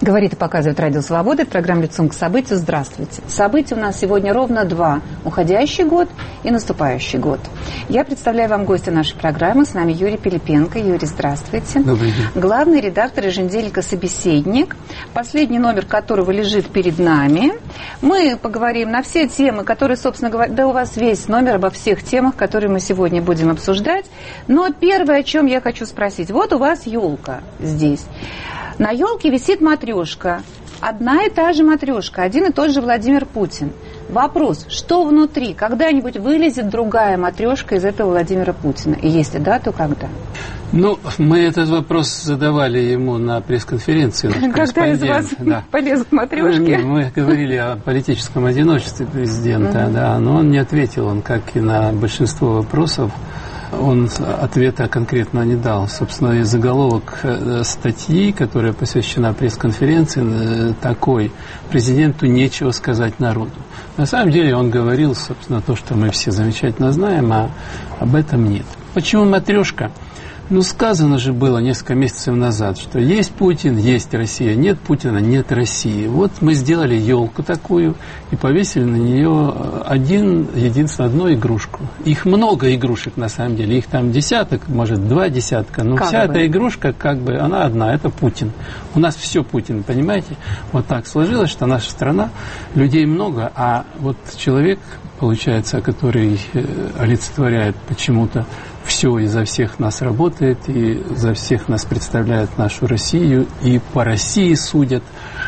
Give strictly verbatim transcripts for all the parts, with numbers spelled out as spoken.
Говорит и показывает Радио Свобода. Это программа «Лицом к событию». Здравствуйте. Событий у нас сегодня ровно два. Уходящий год и наступающий год. Я представляю вам гостя нашей программы. С нами Юрий Пилипенко. Юрий, здравствуйте. Добрый день. Главный редактор еженедельника «Собеседник», последний номер которого лежит перед нами. Мы поговорим на все темы, которые, собственно говоря, да у вас весь номер обо всех темах, которые мы сегодня будем обсуждать. Но первое, о чем я хочу спросить. Вот у вас елка здесь. На елке висит матрешка. Одна и та же матрешка, один и тот же Владимир Путин. Вопрос, что внутри? Когда-нибудь вылезет другая матрешка из этого Владимира Путина? И если да, то когда? Ну, мы этот вопрос задавали ему на пресс-конференции. Когда из вас да. полезут матрешки? Мы, мы говорили о политическом одиночестве президента, mm-hmm. да, но он не ответил, он, как и на большинство вопросов, он ответа конкретно не дал. Собственно, и заголовок статьи, которая посвящена пресс-конференции, такой: президенту нечего сказать народу. На самом деле он говорил, собственно, то, что мы все замечательно знаем, а об этом нет. Почему матрешка? Ну, сказано же было несколько месяцев назад, что есть Путин, есть Россия, нет Путина, нет России. Вот мы сделали елку такую и повесили на нее один, единственно, одну игрушку. Их много игрушек, на самом деле, их там десяток, может, два десятка, но как вся бы. Эта игрушка, как бы, она одна, это Путин. У нас все Путин, понимаете? Вот так сложилось, что наша страна, людей много, а вот человек, получается, который олицетворяет почему-то все и за всех нас работает, и за всех нас представляет нашу Россию, и по России судят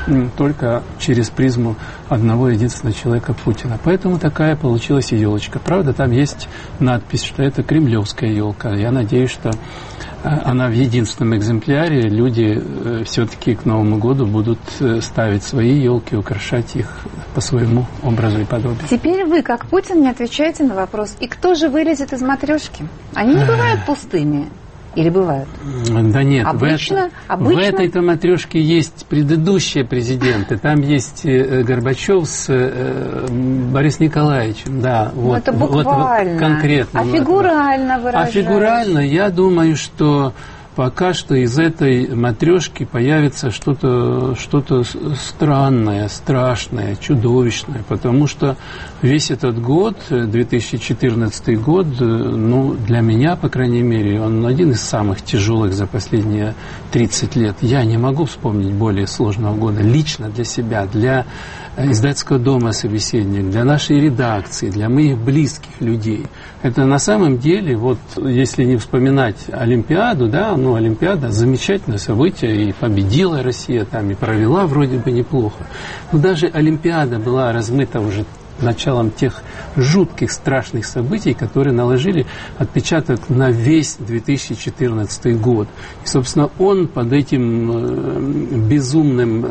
только через призму одного единственного человека Путина. Поэтому такая получилась и елочка. Правда, там есть надпись, что это кремлевская елка. Я надеюсь, что она в единственном экземпляре. Люди все-таки к Новому году будут ставить свои елки, украшать их по своему образу и подобию. Теперь вы, как Путин, не отвечаете на вопрос: и кто же вылезет из матрешки? Они не бывают пустыми. Или бывают? Да нет, обычно, в, это, обычно... в этой-то матрешке есть предыдущие президенты. Там есть Горбачев с э, Борисом Николаевичем. Да, вот, это буквально. Вот, конкретно. А фигурально выражаясь? А фигурально, я думаю, что пока что из этой матрешки появится что-то, что-то странное, страшное, чудовищное, потому что весь этот год, две тысячи четырнадцатый год, ну, для меня, по крайней мере, он один из самых тяжелых за последние тридцать лет. Я не могу вспомнить более сложного года лично для себя, для издательского дома «Собеседник», для нашей редакции, для моих близких людей. Это на самом деле, вот если не вспоминать Олимпиаду, да, ну, Олимпиада — замечательное событие, и победила Россия там, и провела вроде бы неплохо. Но даже Олимпиада была размыта уже началом тех жутких, страшных событий, которые наложили отпечаток на весь две тысячи четырнадцатый год. И, собственно, он под этим э, безумным э,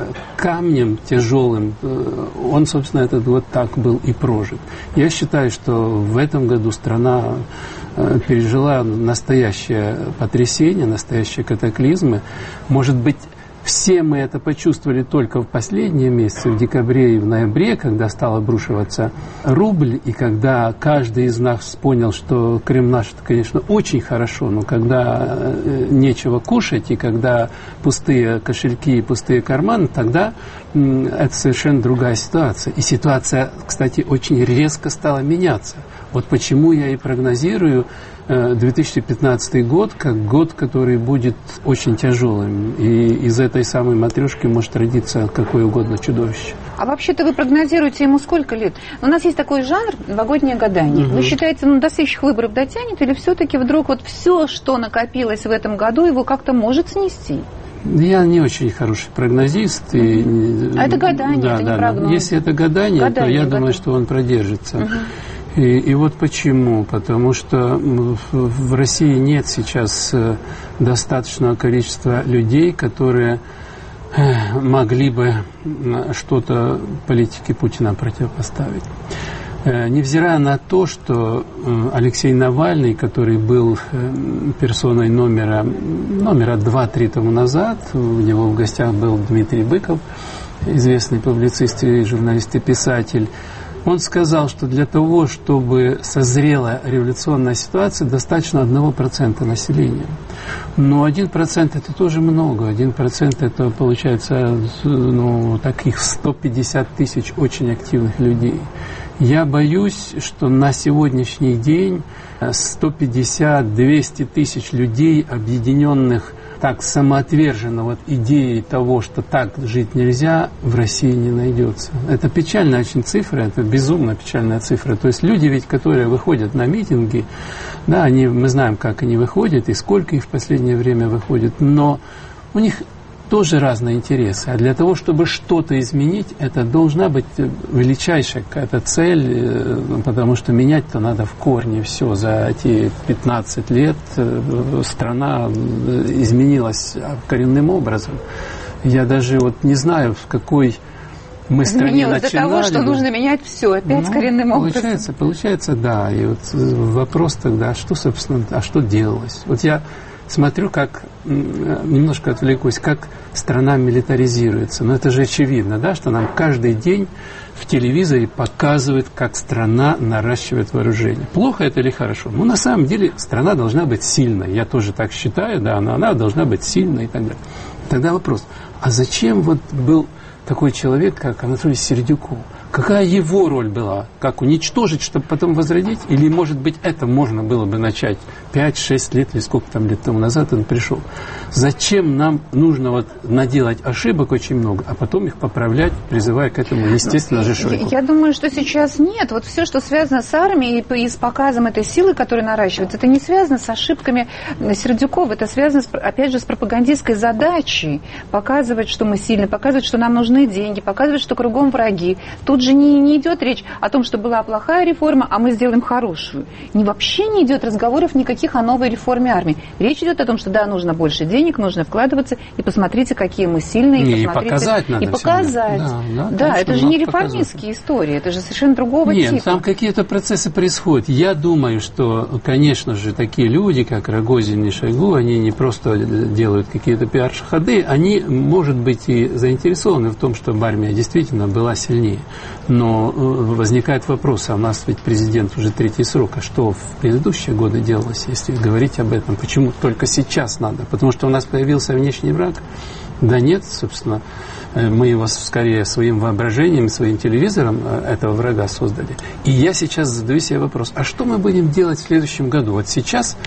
камнем тяжелым, э, он, собственно, этот год так был и прожит. Я считаю, что в этом году страна э, пережила настоящее потрясение, настоящие катаклизмы. Может быть, все мы это почувствовали только в последние месяцы, в декабре и в ноябре, когда стал обрушиваться рубль, и когда каждый из нас понял, что Крым наш, это, конечно, очень хорошо, но когда нечего кушать, и когда пустые кошельки и пустые карманы, тогда это совершенно другая ситуация. И ситуация, кстати, очень резко стала меняться. Вот почему я и прогнозирую две тысячи пятнадцатый год как год, который будет очень тяжелым. И из этой самой матрешки может родиться какое угодно чудовище. А вообще-то вы прогнозируете ему сколько лет? У нас есть такой жанр новогоднее гадание. Угу. Вы считаете, ну, до следующих выборов дотянет, или все-таки вдруг вот все, что накопилось в этом году, его как-то может снести? Я не очень хороший прогнозист. И, а это гадание, да, это да, не прогноз. Если это гадание, гадание то я гадание. думаю, что он продержится. Угу. И, и вот почему. Потому что в, в России нет сейчас достаточного количества людей, которые могли бы что-то политике Путина противопоставить. Невзирая на то, что Алексей Навальный, который был персоной номера, номера два-три тому назад, у него в гостях был Дмитрий Быков, известный публицист и журналист и писатель, Он сказал, что для того, чтобы созрела революционная ситуация, достаточно одного процента населения. Но один процент это тоже много. один процент это получается, ну, таких сто пятьдесят тысяч очень активных людей. Я боюсь, что на сегодняшний день сто пятьдесят - двести тысяч людей, объединенных так самоотверженно вот идеей того, что так жить нельзя, в России не найдется. Это печальная очень цифра, это безумно печальная цифра. То есть люди ведь, которые выходят на митинги, да, они, мы знаем, как они выходят и сколько их в последнее время выходит, но у них тоже разные интересы. А для того, чтобы что-то изменить, это должна быть величайшая какая-то цель, потому что менять-то надо в корне все. За эти пятнадцать лет страна изменилась коренным образом. Я даже вот не знаю, в какой мы стране начинали. До того, что нужно менять все, опять ну, коренным образом. Получается, получается, да. И вот вопрос тогда, что, собственно, а что делалось? Вот я смотрю, как, немножко отвлекусь, как страна милитаризируется. Но это же очевидно, да, что нам каждый день в телевизоре показывают, как страна наращивает вооружение. Плохо это или хорошо? Ну, на самом деле, страна должна быть сильной. Я тоже так считаю, да, но она должна быть сильной и так далее. Тогда вопрос, а зачем вот был такой человек, как Анатолий Сердюков? Какая его роль была? Как уничтожить, чтобы потом возродить? Или, может быть, это можно было бы начать пять-шесть лет, или сколько там лет тому назад он пришел? Зачем нам нужно вот наделать ошибок очень много, а потом их поправлять, призывая к этому, естественно же, Шойгу? Я думаю, что сейчас нет. Вот все, что связано с армией и с показом этой силы, которая наращивается, это не связано с ошибками Сердюкова, это связано, опять же, с пропагандистской задачей показывать, что мы сильны, показывать, что нам нужны деньги, показывать, что кругом враги. Тут же не, не идет речь о том, что была плохая реформа, а мы сделаем хорошую. Не, вообще не идет разговоров никаких о новой реформе армии. Речь идет о том, что да, нужно больше денег, нужно вкладываться, и посмотрите, какие мы сильные. И, и показать надо. И показать. Да, да, да конечно, это же не реформистские истории, это же совершенно другого Нет, типа. Там какие-то процессы происходят. Я думаю, что, конечно же, такие люди, как Рогозин и Шойгу, они не просто делают какие-то пиар-ходы, они, может быть, и заинтересованы в том, чтобы армия действительно была сильнее. Но возникает вопрос, а у нас ведь президент уже третий срок, а что в предыдущие годы делалось, если говорить об этом? Почему только сейчас надо? Потому что у нас появился внешний враг? Да нет, собственно, мы его скорее своим воображением, своим телевизором этого врага создали. И я сейчас задаю себе вопрос, а что мы будем делать в следующем году? Вот сейчас,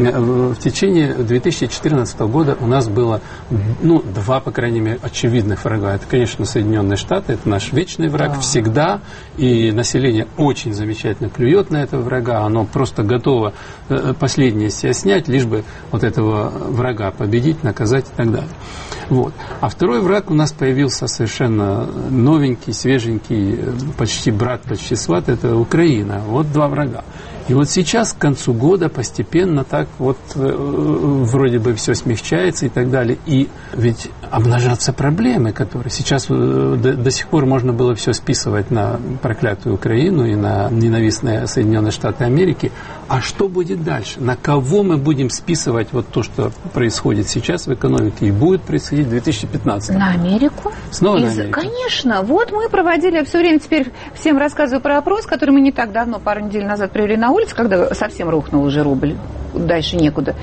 в течение две тысячи четырнадцатого года у нас было, ну, два, по крайней мере, очевидных врага. Это, конечно, Соединенные Штаты, это наш вечный враг, да, всегда, и население очень замечательно клюет на этого врага, оно просто готово последнее себя снять, лишь бы вот этого врага победить, наказать и так далее. Вот. А второй враг у нас появился совершенно новенький, свеженький, почти брат, почти сват, это Украина. Вот два врага. И вот сейчас, к концу года, постепенно так вот э, вроде бы все смягчается и так далее. И ведь обнажатся проблемы, которые сейчас э, до, до сих пор можно было все списывать на проклятую Украину и на ненавистные Соединенные Штаты Америки. А что будет дальше? На кого мы будем списывать вот то, что происходит сейчас в экономике и будет происходить в две тысячи пятнадцатом? На Америку? Снова Из... на Америку? Конечно. Вот мы проводили, я все время теперь всем рассказываю про опрос, который мы не так давно, пару недель назад, провели на улице, когда совсем рухнул уже рубль, дальше некуда.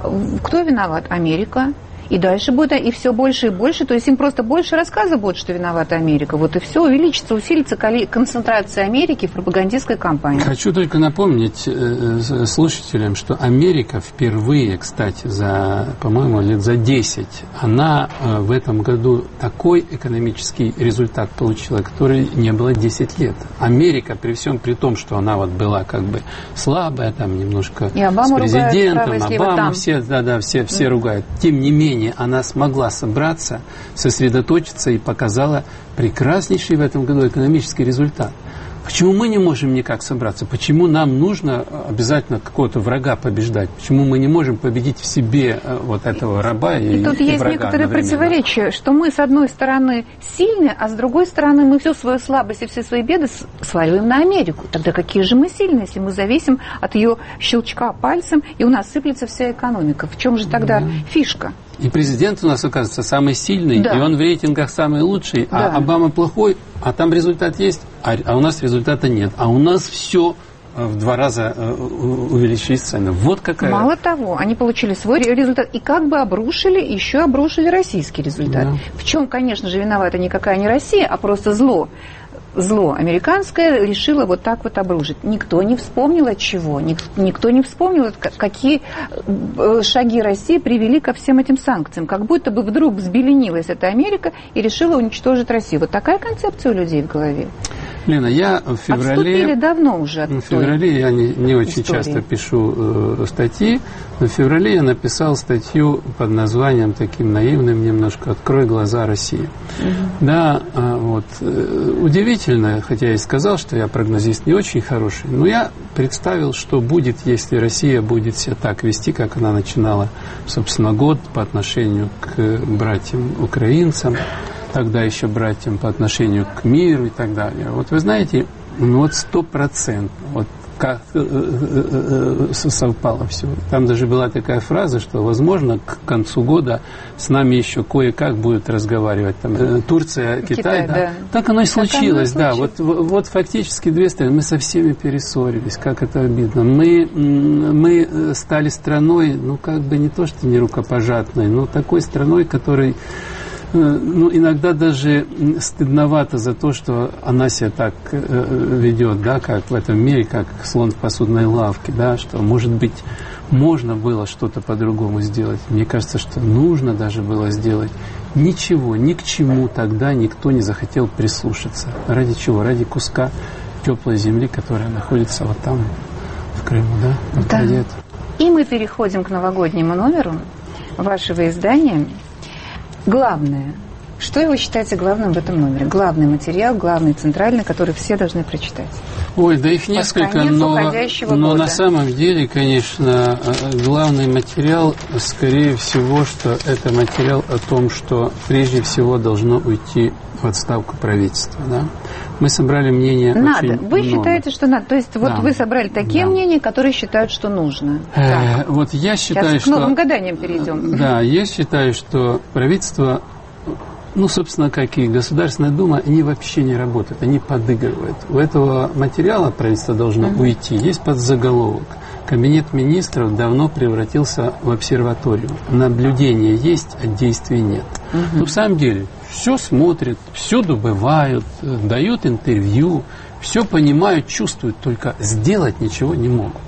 Кто виноват? Америка. И дальше будет, и все больше и больше, то есть им просто больше рассказа будет, что виновата Америка. Вот и все, увеличится, усилится концентрация Америки в пропагандистской кампании. Хочу только напомнить э, слушателям, что Америка впервые, кстати, за, по-моему, лет за десять, она э, в этом году такой экономический результат получила, который не было десять лет. Америка, при всем при том, что она вот была как бы слабая, там немножко и Обама с президентом, ругают, Обама, все, да, да, все, все mm. ругают. Тем не менее, она смогла собраться, сосредоточиться и показала прекраснейший в этом году экономический результат. Почему мы не можем никак собраться? Почему нам нужно обязательно какого-то врага побеждать? Почему мы не можем победить в себе вот этого раба и, и тут и есть врага некоторые противоречия, что мы с одной стороны сильные, а с другой стороны мы всю свою слабость и все свои беды сваливаем на Америку. Тогда какие же мы сильные, если мы зависим от ее щелчка пальцем, и у нас сыплется вся экономика? В чем же тогда да. фишка? И президент у нас, оказывается, самый сильный, да. И он в рейтингах самый лучший, да. А Обама плохой, а там результат есть, а, а у нас результата нет. А у нас все в два раза увеличились цены. Вот какая... Мало того, они получили свой результат и как бы обрушили, еще обрушили российский результат. Да. В чем, конечно же, виновата никакая не Россия, а просто зло. Зло американское решило вот так вот обрушить. Никто не вспомнил от чего, никто не вспомнил, какие шаги России привели ко всем этим санкциям. Как будто бы вдруг взбеленилась эта Америка и решила уничтожить Россию. Вот такая концепция у людей в голове. Лена, я в феврале... Отступили давно уже от В феврале я не, не очень истории. часто пишу э, статьи, но в феврале я написал статью под названием таким наивным немножко «Открой глаза России». Угу. Да, э, вот. Э, удивительно, хотя я и сказал, что я прогнозист не очень хороший, но я представил, что будет, если Россия будет себя так вести, как она начинала, собственно, год по отношению к братьям-украинцам, тогда еще братьям по отношению к миру и так далее. Вот вы знаете, ну вот стопроцентно, вот как совпало все. Там даже была такая фраза, что, возможно, к концу года с нами еще кое-как будут разговаривать. Там, Турция, Китай, Китай да. Да. Так оно и случилось, да. Вот, вот фактически две страны. Мы со всеми перессорились, как это обидно. Мы, мы стали страной, ну, как бы не то, что не рукопожатной, но такой страной, которой ну, иногда даже стыдновато за то, что она себя так э, ведет, да, как в этом мире, как слон в посудной лавке, да, что, может быть, можно было что-то по-другому сделать. Мне кажется, что нужно даже было сделать. Ничего, ни к чему тогда никто не захотел прислушаться. Ради чего? Ради куска теплой земли, которая находится вот там, в Крыму, да? Вот да. ради этого. И мы переходим к новогоднему номеру вашего издания. Главное, что вы считаете главным в этом номере? Главный материал, главный центральный, который все должны прочитать. Ой, да их несколько, но, но на самом деле, конечно, главный материал, скорее всего, что это материал о том, что прежде всего должно уйти в отставку правительства. Да? Мы собрали мнение надо. Очень вы много. Считаете, что надо? То есть вот да. Вы собрали такие да. мнения, которые считают, что нужно. Э, вот я считаю, Сейчас что... к новым гаданиям перейдем. Да, я считаю, что правительство, ну, собственно, как и Государственная Дума, они вообще не работают, они подыгрывают. У этого материала правительство должно uh-huh. уйти. Есть подзаголовок. Кабинет министров давно превратился в обсерваторию. Наблюдение есть, а действий нет. Uh-huh. Но в самом деле все смотрят, все добывают, дают интервью, все понимают, чувствуют, только сделать ничего не могут.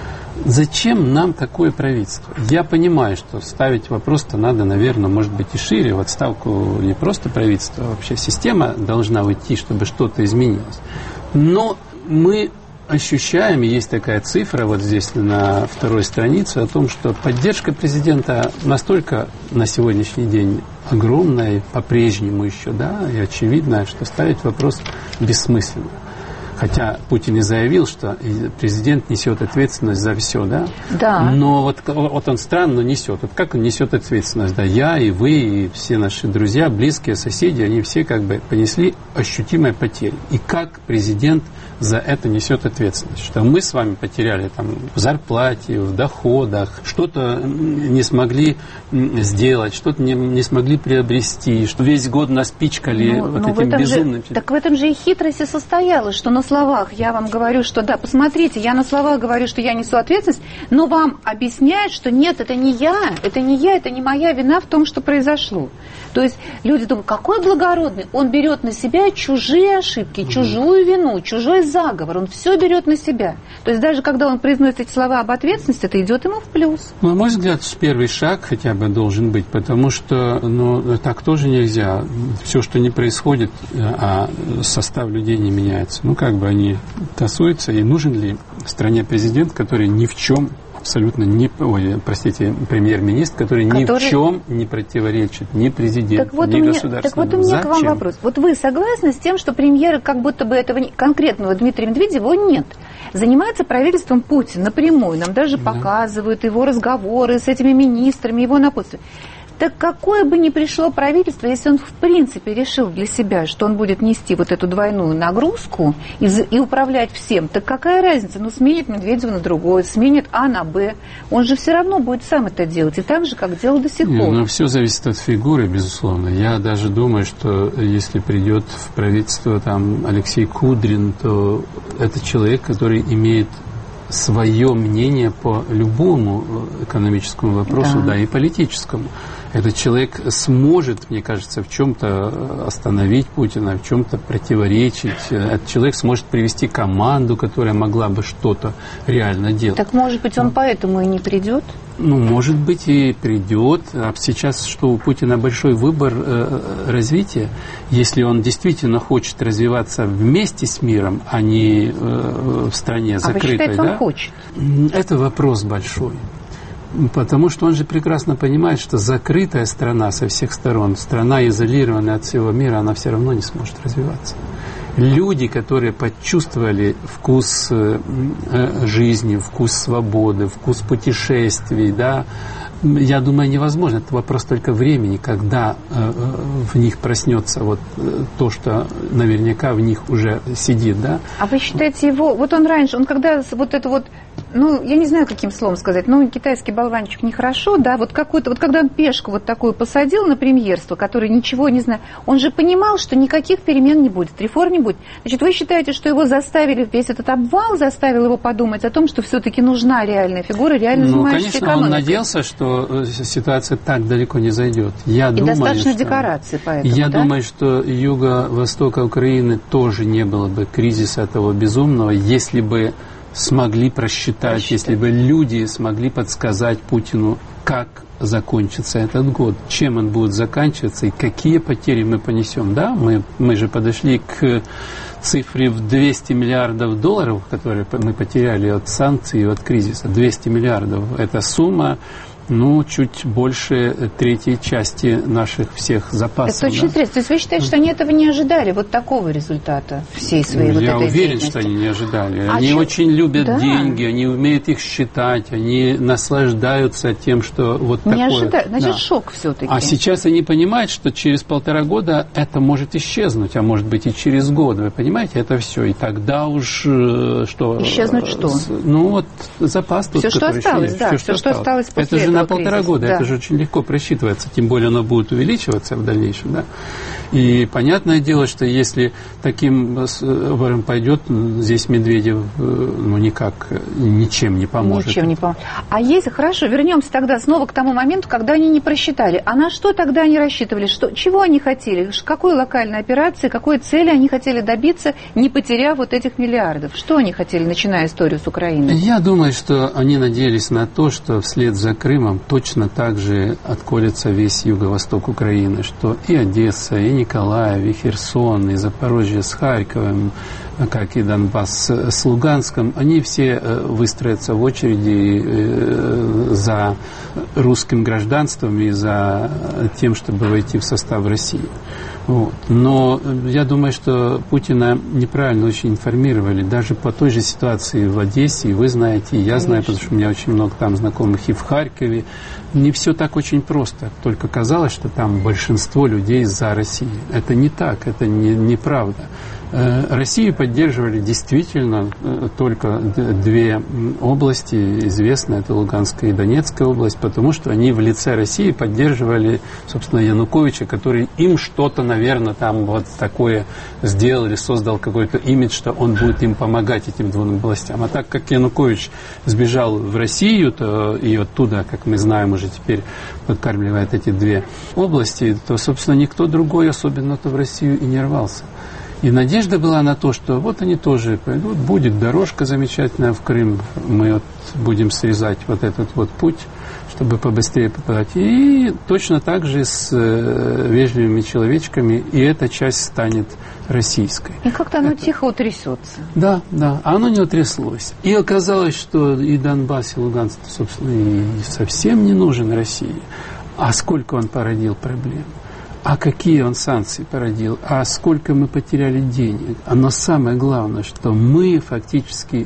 Зачем нам такое правительство? Я понимаю, что ставить вопрос-то надо, наверное, может быть и шире. В отставку не просто правительство, а вообще система должна уйти, чтобы что-то изменилось. Но мы ощущаем, и есть такая цифра вот здесь на второй странице, о том, что поддержка президента настолько на сегодняшний день огромная, по-прежнему еще, да, и очевидно, что ставить вопрос бессмысленно. Хотя Путин и заявил, что президент несет ответственность за все, да? Да. Но вот, вот он странно несет. Вот как он несет ответственность? Да, я и вы, и все наши друзья, близкие, соседи, они все как бы понесли ощутимые потери. И как президент за это несет ответственность? Что мы с вами потеряли там в зарплате, в доходах, что-то не смогли сделать, что-то не, не смогли приобрести, что весь год нас пичкали ну, вот ну этим безумным... Же, так в этом же и хитрость и состояла, что на словах я вам говорю, что да, посмотрите, я на словах говорю, что я несу ответственность, но вам объясняют, что нет, это не я, это не я, это не моя вина в том, что произошло. То есть люди думают, какой благородный, он берет на себя чужие ошибки, mm-hmm. чужую вину, чужой заговор, он все берет на себя. То есть даже когда он произносит эти слова об ответственности, это идет ему в плюс. На мой взгляд, первый шаг хотя бы должен быть, потому что ну, так тоже нельзя. Все, что не происходит, а состав людей не меняется. Ну, как бы они тасуются, и нужен ли в стране президент, который ни в чем абсолютно не, ой, простите, премьер-министр, который, который ни в чем не противоречит ни президенту, вот ни меня, государственному. Так вот у меня Зачем? К вам вопрос. Вот вы согласны с тем, что премьера, как будто бы этого конкретного Дмитрия Медведева нет? Занимается правительством Путин напрямую. Нам даже да. показывают его разговоры с этими министрами, его напутствие. Так какое бы ни пришло правительство, если он в принципе решил для себя, что он будет нести вот эту двойную нагрузку и, и управлять всем, так какая разница? Ну, сменит Медведева на другое, сменит А на Б. Он же все равно будет сам это делать. И так же, как делал до сих пор. Ну, все зависит от фигуры, безусловно. Я даже думаю, что если придет в правительство там Алексей Кудрин, то это человек, который имеет свое мнение по любому экономическому вопросу, да, да и политическому. Этот человек сможет, мне кажется, в чем-то остановить Путина, в чем-то противоречить. Этот человек сможет привести команду, которая могла бы что-то реально делать. Так, может быть, он поэтому и не придет? Ну, может быть, и придет. А сейчас, что у Путина большой выбор э, развития, если он действительно хочет развиваться вместе с миром, а не э, в стране закрытой. А вы считаете, да? Он хочет? Это вопрос большой. Потому что он же прекрасно понимает, что закрытая страна со всех сторон, страна, изолированная от всего мира, она все равно не сможет развиваться. Люди, которые почувствовали вкус э, жизни, вкус свободы, вкус путешествий, да, я думаю, невозможно. Это вопрос только времени, когда э, в них проснется вот э, то, что наверняка в них уже сидит, да. А вы считаете его, вот он раньше, он когда вот это вот, ну, я не знаю, каким словом сказать, ну, китайский болванчик нехорошо, да, вот какой-то, вот когда он пешку вот такую посадил на премьерство, который ничего не знает, он же понимал, что никаких перемен не будет, реформ не будет. Значит, вы считаете, что его заставили, весь этот обвал заставил его подумать о том, что все-таки нужна реальная фигура, реально занимающаяся экономикой? Ну, конечно, он надеялся, что ситуация так далеко не зайдет. Я И думаю, достаточно что, декораций поэтому, Я да? думаю, что юго-востока Украины тоже не было бы кризиса того безумного, если бы смогли просчитать, просчитать, если бы люди смогли подсказать Путину, как закончится этот год, чем он будет заканчиваться и какие потери мы понесем. Да, мы, мы же подошли к цифре в двести миллиардов долларов, которые мы потеряли от санкций и от кризиса. двести миллиардов. Это сумма, ну, чуть больше третьей части наших всех запасов. Это очень да. интересно. То есть вы считаете, что они этого не ожидали, вот такого результата всей своей ну, вот я этой уверен, деятельности? что они не ожидали. А они чё? очень любят да. деньги, они умеют их считать, они наслаждаются тем, что вот не такое. Ожидают. Значит, да. шок все-таки. А сейчас они понимают, что через полтора года это может исчезнуть, а может быть и через год. Вы понимаете, это все. И тогда уж что... Исчезнуть что? Ну, вот запас тут, все, что осталось, да. Все, что, что осталось после Это же этого на полтора кризиса. года. Да. Это же очень легко просчитывается. Тем более оно будет увеличиваться в дальнейшем. Да? И понятное дело, что если таким образом пойдет, здесь Медведев ну, никак ничем не поможет. Ничем не поможет. А если, хорошо, вернемся тогда снова к тому моменту, когда они не просчитали. А на что тогда они рассчитывали? Что, чего они хотели? Какой локальной операции, какой цели они хотели добиться, не потеряв вот этих миллиардов? Что они хотели, начиная историю с Украины? Я думаю, что они надеялись на то, что вслед за Крымом точно так же отколется весь юго-восток Украины, что и Одесса, и Николаев, и Херсон, и Запорожье с Харьковом, как и Донбасс с Луганском, они все выстроятся в очереди за русским гражданством и за тем, чтобы войти в состав России. Вот. Но я думаю, что Путина неправильно очень информировали. Даже по той же ситуации в Одессе, и вы знаете, и я знаю, потому что у меня очень много там знакомых, и в Харькове. Не все так очень просто. Только казалось, что там большинство людей за Россию. Это не так, это не, неправда. Россию поддерживали действительно только две области известные, это Луганская и Донецкая область, потому что они в лице России поддерживали, собственно, Януковича, который им что-то, наверное, там вот такое сделал или создал какой-то имидж, что он будет им помогать, этим двум областям. А так как Янукович сбежал в Россию, то и оттуда, как мы знаем, уже теперь подкармливает эти две области, то, собственно, никто другой, особенно-то в Россию, и не рвался. И надежда была на то, что вот они тоже пойдут, будет дорожка замечательная в Крым, мы вот будем срезать вот этот вот путь, чтобы побыстрее попадать. И точно так же с э, вежливыми человечками, и эта часть станет российской. И как-то оно Это... тихо утрясется. Да, да, а оно не утряслось. И оказалось, что и Донбасс, и Луганск, собственно, и совсем не нужен России. А сколько он породил проблем. А какие он санкции породил, а сколько мы потеряли денег. Но самое главное, что мы фактически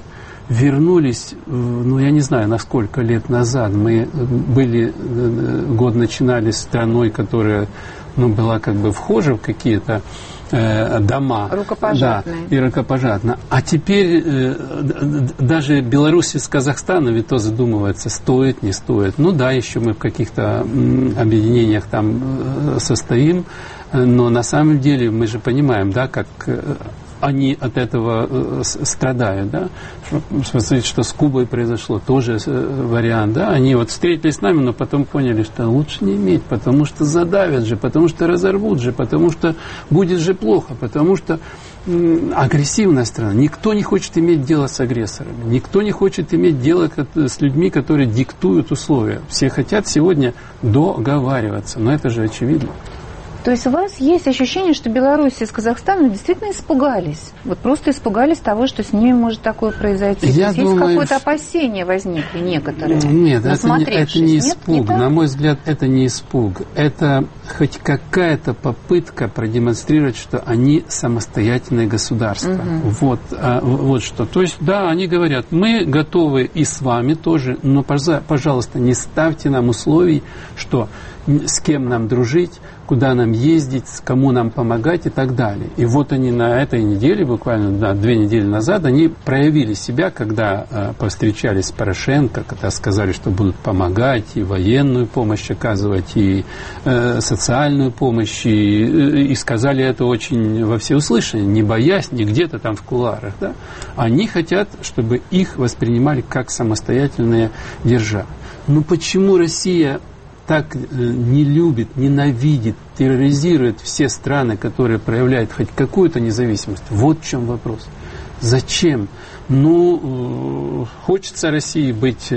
вернулись, ну, я не знаю, на сколько лет назад. Мы были, год начинали с страной, которая, ну, была как бы вхожа в какие-то э, дома. Рукопожатные. Да, и рукопожатно. А теперь э, даже Беларусь с Казахстаном ведь тоже задумывается, стоит, не стоит. Ну да, еще мы в каких-то м, объединениях там э, состоим, но на самом деле мы же понимаем, да, как... Э, они от этого э, страдают, да. Смотрите, что с Кубой произошло, тоже э, вариант, да. Они вот встретились с нами, но потом поняли, что лучше не иметь, потому что задавят же, потому что разорвут же, потому что будет же плохо, потому что м, агрессивная страна. Никто не хочет иметь дело с агрессорами, никто не хочет иметь дело с людьми, которые диктуют условия. Все хотят сегодня договариваться, но это же очевидно. То есть у вас есть ощущение, что Беларусь с Казахстаном действительно испугались? Вот просто испугались того, что с ними может такое произойти? Я есть думаю, какое-то опасение возникли некоторые? Нет, это не, это не испуг. Нет, не На мой взгляд, это не испуг. Это хоть какая-то попытка продемонстрировать, что они самостоятельное государство. Угу. Вот, а, вот что. То есть, да, они говорят, мы готовы и с вами тоже, но, пожалуйста, не ставьте нам условий, что с кем нам дружить, куда нам ездить, кому нам помогать и так далее. И вот они на этой неделе, буквально да, две недели назад, они проявили себя, когда э, повстречались с Порошенко, когда сказали, что будут помогать, и военную помощь оказывать, и э, социальную помощь, и, и сказали это очень во всеуслышание, не боясь, не где-то там в кулуарах. Да? Они хотят, чтобы их воспринимали как самостоятельные державы. Но почему Россия так не любит, ненавидит, терроризирует все страны, которые проявляют хоть какую-то независимость? Вот в чем вопрос. Зачем? Ну, хочется России быть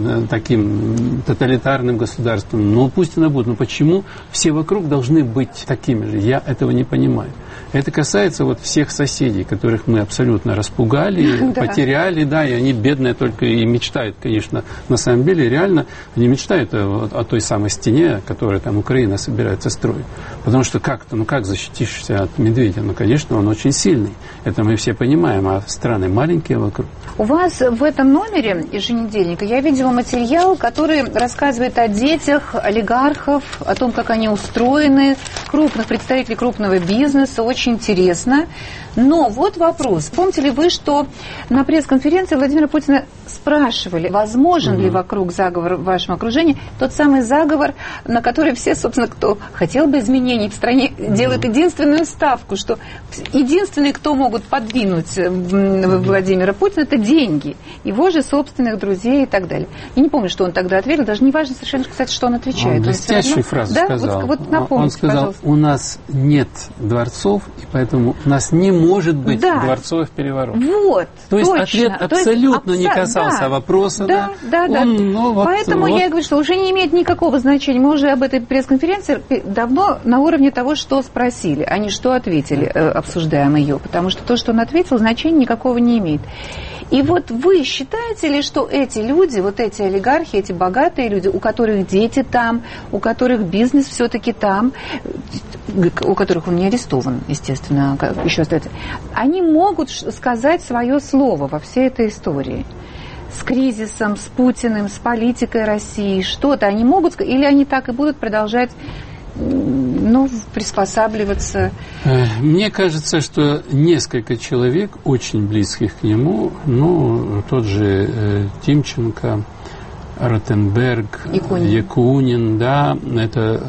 таким тоталитарным государством, ну пусть она будет. Но почему все вокруг должны быть такими же? Я этого не понимаю. Это касается вот всех соседей, которых мы абсолютно распугали, да. потеряли, да, и они бедные только и мечтают, конечно, на самом деле, реально, они мечтают о, о той самой стене, которую там Украина собирается строить. Потому что как-то, ну как защитишься от медведя? Ну, конечно, он очень сильный. Это мы все понимаем, а страны маленькие вокруг. У вас в этом номере еженедельника я видела материал, который рассказывает о детях олигархов, о том, как они устроены, крупных представителей крупного бизнеса, очень интересно. Но вот вопрос. Помните ли вы, что на пресс-конференции Владимира Путина спрашивали, возможен угу. ли вокруг заговор в вашем окружении, тот самый заговор, на который все, собственно, кто хотел бы изменений в стране, угу. делают единственную ставку, что единственный, кто могут подвинуть Владимира Путина, это деньги, его же собственных друзей и так далее. Я не помню, что он тогда ответил, даже не важно совершенно, кстати, что он отвечает. Он блестящую фразу да? сказал. Вот, вот напомните, он сказал, пожалуйста. У нас нет дворцов, и поэтому у нас не может быть да. дворцовых переворотов. Вот, То есть точно. ответ абсолютно есть, не касался да. вопроса. Да, да, да. Он, да. Ну, вот, Поэтому вот. я говорю, что уже не имеет никакого значения. Мы уже об этой пресс-конференции давно на уровне того, что спросили, а не что ответили, обсуждаем ее. Потому что то, что он ответил, значения никакого не имеет. И вот вы считаете ли, что эти люди, вот эти олигархи, эти богатые люди, у которых дети там, у которых бизнес все-таки там, у которых он не арестован, естественно, еще остается, они могут сказать свое слово во всей этой истории? С кризисом, с Путиным, с политикой России, что-то они могут сказать, или они так и будут продолжать ну, приспосабливаться? Мне кажется, что несколько человек, очень близких к нему, ну, тот же э, Тимченко, Ротенберг, Якунин. Якунин, да, это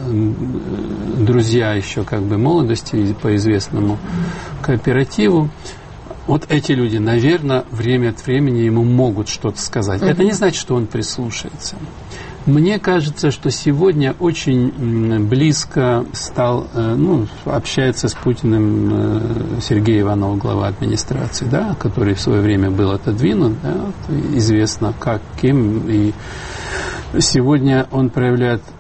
друзья еще как бы молодости по известному кооперативу. Вот эти люди, наверное, время от времени ему могут что-то сказать. Mm-hmm. Это не значит, что он прислушается. Мне кажется, что сегодня очень близко стал, ну, общается с Путиным Сергей Иванов, глава администрации, да, который в свое время был отодвинут, да, известно как, кем, и сегодня он проявляет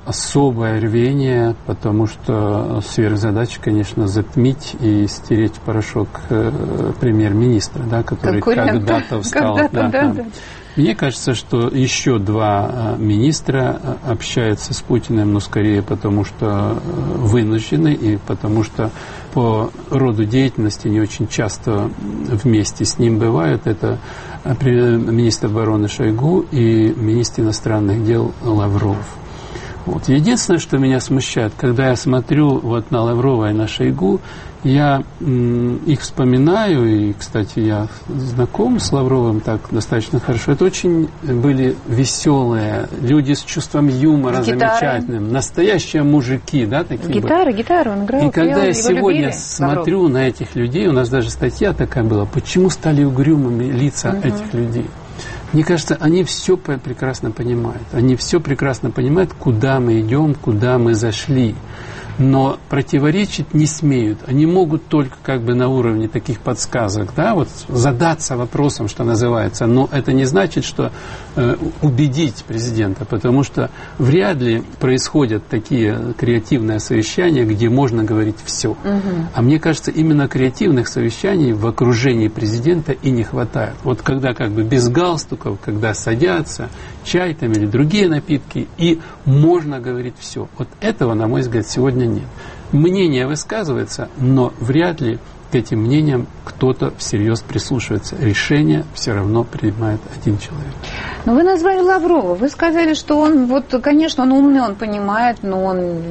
особое рвение, потому что сверхзадача, конечно, затмить и стереть в порошок э, премьер-министра, да, который когда-то встал. Когда-то, да, да, да. Мне кажется, что еще два министра общаются с Путиным, но скорее потому, что вынуждены и потому, что по роду деятельности не очень часто вместе с ним бывают. Это министр обороны Шойгу и министр иностранных дел Лавров. Вот. Единственное, что меня смущает, когда я смотрю вот на Лаврова и на Шойгу, я м, их вспоминаю, и, кстати, я знаком с Лавровым так достаточно хорошо. Это очень были веселые люди с чувством юмора замечательным, настоящие мужики, да, такие. Гитара, были. Гитару он играл. И когда пел, я сегодня любили, смотрю Лавров. на этих людей, у нас даже статья такая была, почему стали угрюмыми лица угу. этих людей. Мне кажется, они все прекрасно понимают. Они все прекрасно понимают, куда мы идем, куда мы зашли. Но противоречить не смеют. Они могут только как бы на уровне таких подсказок, да, вот задаться вопросом, что называется. Но это не значит, что э, убедить президента, потому что вряд ли происходят такие креативные совещания, где можно говорить все. Угу. А мне кажется, именно креативных совещаний в окружении президента и не хватает. Вот когда как бы без галстуков, когда садятся, чай там или другие напитки, и можно говорить все. Вот этого, на мой взгляд, сегодня нет. Мнение высказывается, но вряд ли к этим мнениям кто-то всерьез прислушивается. Решение все равно принимает один человек. Но вы назвали Лаврова. Вы сказали, что он, вот, конечно, он умный, он понимает, но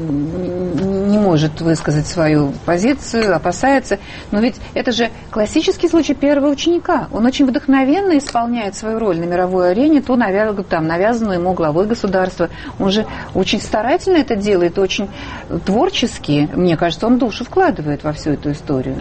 он не может высказать свою позицию, опасается. Но ведь это же классический случай первого ученика. Он очень вдохновенно исполняет свою роль на мировой арене, ту навяз... там, навязанную ему главой государства. Он же очень старательно это делает, очень творчески. Мне кажется, он душу вкладывает во всю эту историю.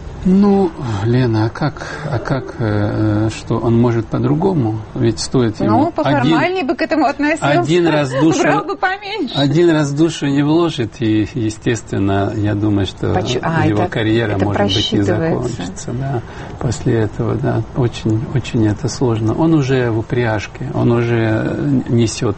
Ну, Лена, а как, а как э, что он может по-другому? Ведь стоит ему... Ну, поформальнее один, бы к этому относился. Один раз душу, брал бы поменьше. Один раз душу не вложит, и, естественно, я думаю, что Поч... а, его это, карьера, это может быть, не закончится. Да. После этого, да, очень, очень это сложно. Он уже в упряжке, он уже несет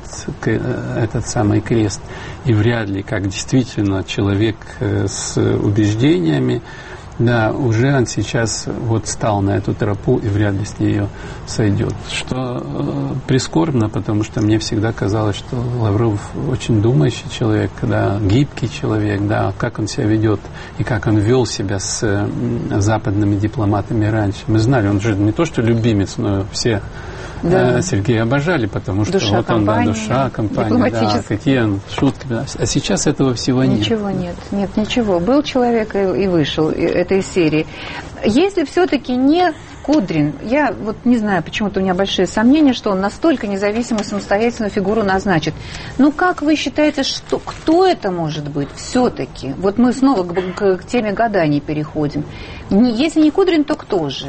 этот самый крест. И вряд ли, как действительно человек с убеждениями, да, уже он сейчас вот стал на эту тропу и вряд ли с нее сойдет. Что э, прискорбно, потому что мне всегда казалось, что Лавров очень думающий человек, да, гибкий человек, да, как он себя ведет и как он вел себя с э, западными дипломатами раньше. Мы знали, он же не то что любимец, но все да. Сергея обожали, потому что душа вот он, да, душа компании, да, какие он шутки. Да. А сейчас этого всего нет. Ничего нет, нет, ничего. Был человек и, и вышел этой серии. Если все-таки не Кудрин, я вот не знаю, почему-то у меня большие сомнения, что он настолько независимую самостоятельную фигуру назначит. Ну, как вы считаете, что, кто это может быть все-таки? Вот мы снова к, к, к теме гаданий переходим. Не, если не Кудрин, то кто же?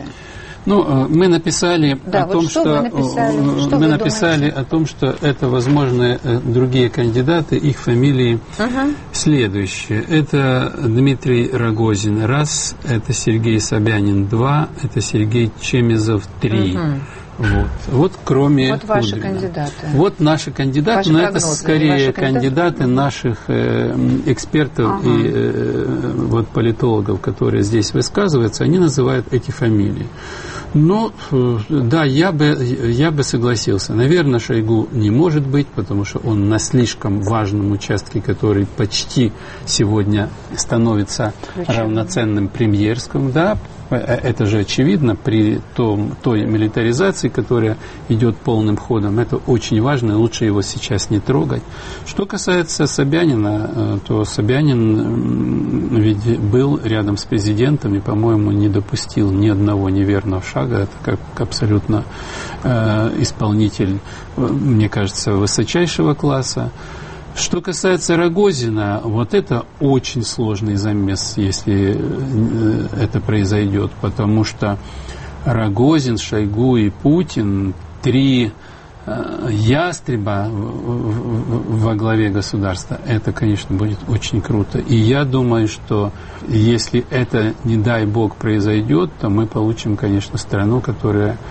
Ну, мы написали да, о вот том, что, что, написали? Что мы написали о том, что это возможны другие кандидаты, их фамилии uh-huh. следующие. Это Дмитрий Рогозин, раз, это Сергей Собянин, два, это Сергей Чемизов, три. Uh-huh. Вот. Вот кроме Вот ваши Кудрина. Кандидаты. Вот наши кандидаты, ваши но прогнозы, это скорее кандидаты, кандидаты наших э, экспертов ага. и э, вот политологов, которые здесь высказываются, они называют эти фамилии. Ну, э, да, я бы, я бы согласился. Наверное, Шойгу не может быть, потому что он на слишком важном участке, который почти сегодня становится Ключевым. равноценным премьерскому, да. Это же очевидно при том, той милитаризации, которая идет полным ходом. Это очень важно, и лучше его сейчас не трогать. Что касается Собянина, то Собянин ведь был рядом с президентом и, по-моему, не допустил ни одного неверного шага. Это как абсолютно э, исполнитель, мне кажется, высочайшего класса. Что касается Рогозина, вот это очень сложный замес, если это произойдет, потому что Рогозин, Шойгу и Путин, три ястреба во главе государства, это, конечно, будет очень круто. И я думаю, что если это, не дай бог, произойдет, то мы получим, конечно, страну, которая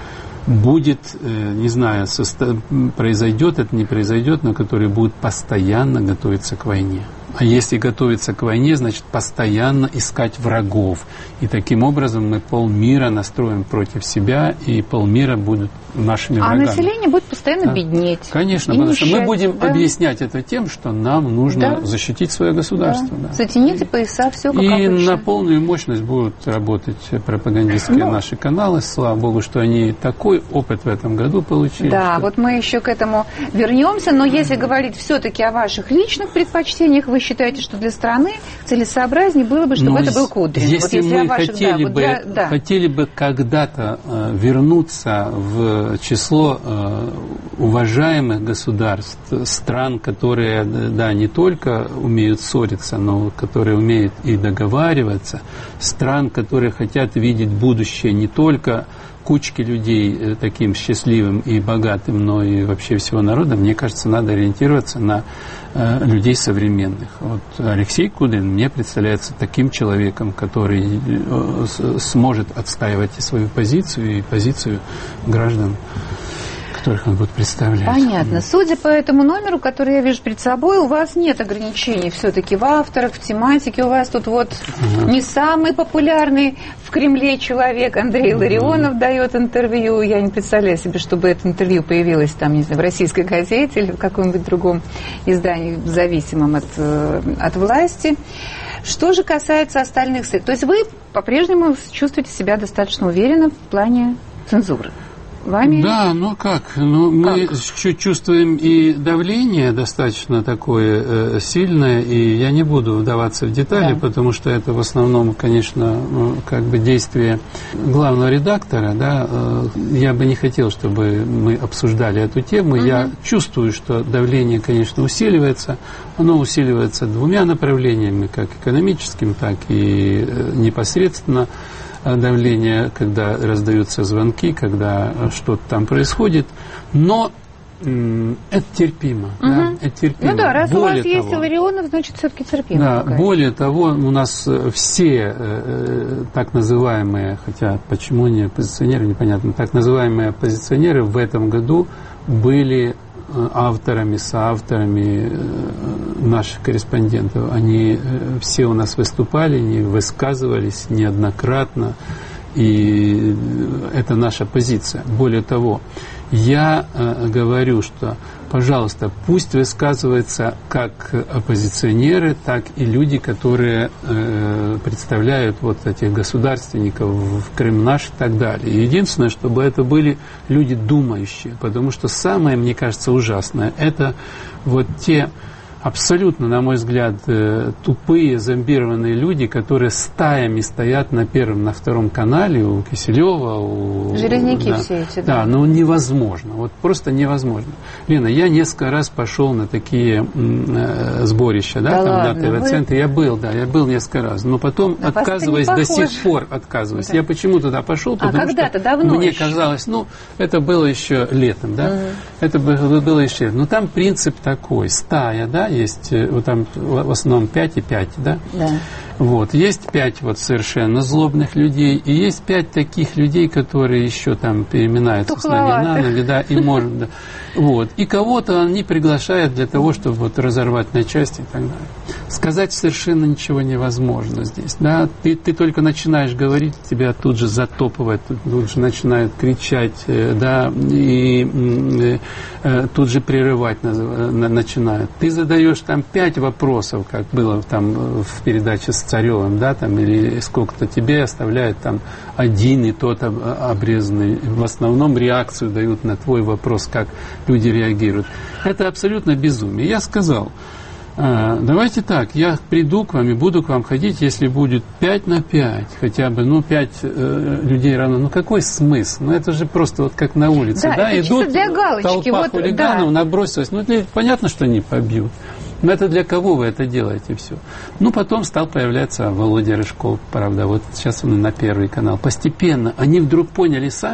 будет, не знаю, произойдет это, не произойдет, но которые будут постоянно готовиться к войне. А если готовиться к войне, значит постоянно искать врагов. И таким образом мы полмира настроим против себя, и полмира будут нашими а врагами. А население будет постоянно да. беднеть. Конечно, потому нищать. Что мы будем да. объяснять это тем, что нам нужно да. защитить свое государство. Да. Да. Затяните пояса, все как и обычно. На полную мощность будут работать пропагандистские ну, наши каналы. Слава Богу, что они такой опыт в этом году получили. Да, что... вот мы еще к этому вернемся. Но если говорить все-таки о ваших личных предпочтениях, вы считаете, что для страны целесообразнее было бы, чтобы но это был Кудрин? Если, вот если мы ваших, хотели, да, бы, вот для, да. хотели бы когда-то э, вернуться в число э, уважаемых государств, стран, которые да, не только умеют ссориться, но которые умеют и договариваться, стран, которые хотят видеть будущее не только кучки людей таким счастливым и богатым, но и вообще всего народа, мне кажется, надо ориентироваться на э, людей современных. Вот Алексей Кудрин мне представляется таким человеком, который э, с, сможет отстаивать и свою позицию, и позицию граждан, которых он будет представлять. Понятно. Судя по этому номеру, который я вижу перед собой, у вас нет ограничений все-таки в авторах, в тематике. У вас тут вот uh-huh. не самый популярный в Кремле человек Андрей Ларионов uh-huh. дает интервью. Я не представляю себе, чтобы это интервью появилось там, не знаю, в российской газете или в каком-нибудь другом издании, зависимом от, от власти. Что же касается остальных сектов, то есть вы по-прежнему чувствуете себя достаточно уверенно в плане цензуры? Вами? Да, ну как, ну мы как? чувствуем и давление достаточно такое э, сильное, и я не буду вдаваться в детали, да. потому что это в основном, конечно, как бы действие главного редактора, да, э, я бы не хотел, чтобы мы обсуждали эту тему, угу. я чувствую, что давление, конечно, усиливается, оно усиливается двумя направлениями, как экономическим, так и э, непосредственно давление, когда раздаются звонки, когда что-то там происходит, но м- это терпимо. Угу. Да, это терпимо. Ну да, раз более у вас того, есть Ларионов, значит, все-таки терпимо. Да, какая-то. Более того, у нас все э, так называемые, хотя почему не оппозиционеры, непонятно, так называемые оппозиционеры в этом году были авторами, соавторами наших корреспондентов. Они все у нас выступали, они высказывались неоднократно, и это наша позиция. Более того, я говорю, что, пожалуйста, пусть высказываются как оппозиционеры, так и люди, которые э, представляют вот этих государственников в Кремнаш и так далее. Единственное, чтобы это были люди думающие, потому что самое, мне кажется, ужасное, это вот те абсолютно, на мой взгляд, тупые, зомбированные люди, которые стаями стоят на первом, на втором канале у Киселева, у... Железняки да, все эти, да. Да, но невозможно, вот просто невозможно. Лена, я несколько раз пошел на такие м, сборища, да, да там ладно, на ТВ-центре, вы... я был, да, я был несколько раз, но потом да отказываюсь, до сих пор отказываюсь. Да. Я почему туда пошел, потому а когда-то, что давно мне еще. казалось, ну, это было еще летом, да, угу. это было еще летом, но там принцип такой, стая, да, есть, вот там в основном пять и пять, да? Да. Вот, есть пять вот совершенно злобных людей, и есть пять таких людей, которые еще там переминаются с ноги на ноги, да, и может, да. Вот, и кого-то они приглашают для того, чтобы вот разорвать на части и так далее. Сказать совершенно ничего невозможно здесь, да, ты, ты только начинаешь говорить, тебя тут же затопывают, тут же начинают кричать, да, и э, тут же прерывать начинают. Ты задаешь там пять вопросов, как было там в передаче с Царевым, да, там, или сколько-то, тебе оставляют там один и тот обрезанный. В основном реакцию дают на твой вопрос, как люди реагируют. Это абсолютно безумие. Я сказал, давайте так, я приду к вам и буду к вам ходить, если будет пять на пять, хотя бы, ну, пять э, людей равно. Ну, какой смысл? Ну, это же просто вот как на улице, да, да, идут для галочки. толпа Вот, хулиганов, да. набросилась. Ну, это понятно, что они побьют. Но это для кого вы это делаете все? Ну, потом стал появляться Володя Рыжков, правда, вот сейчас он на Первый канал. Постепенно они вдруг поняли сами,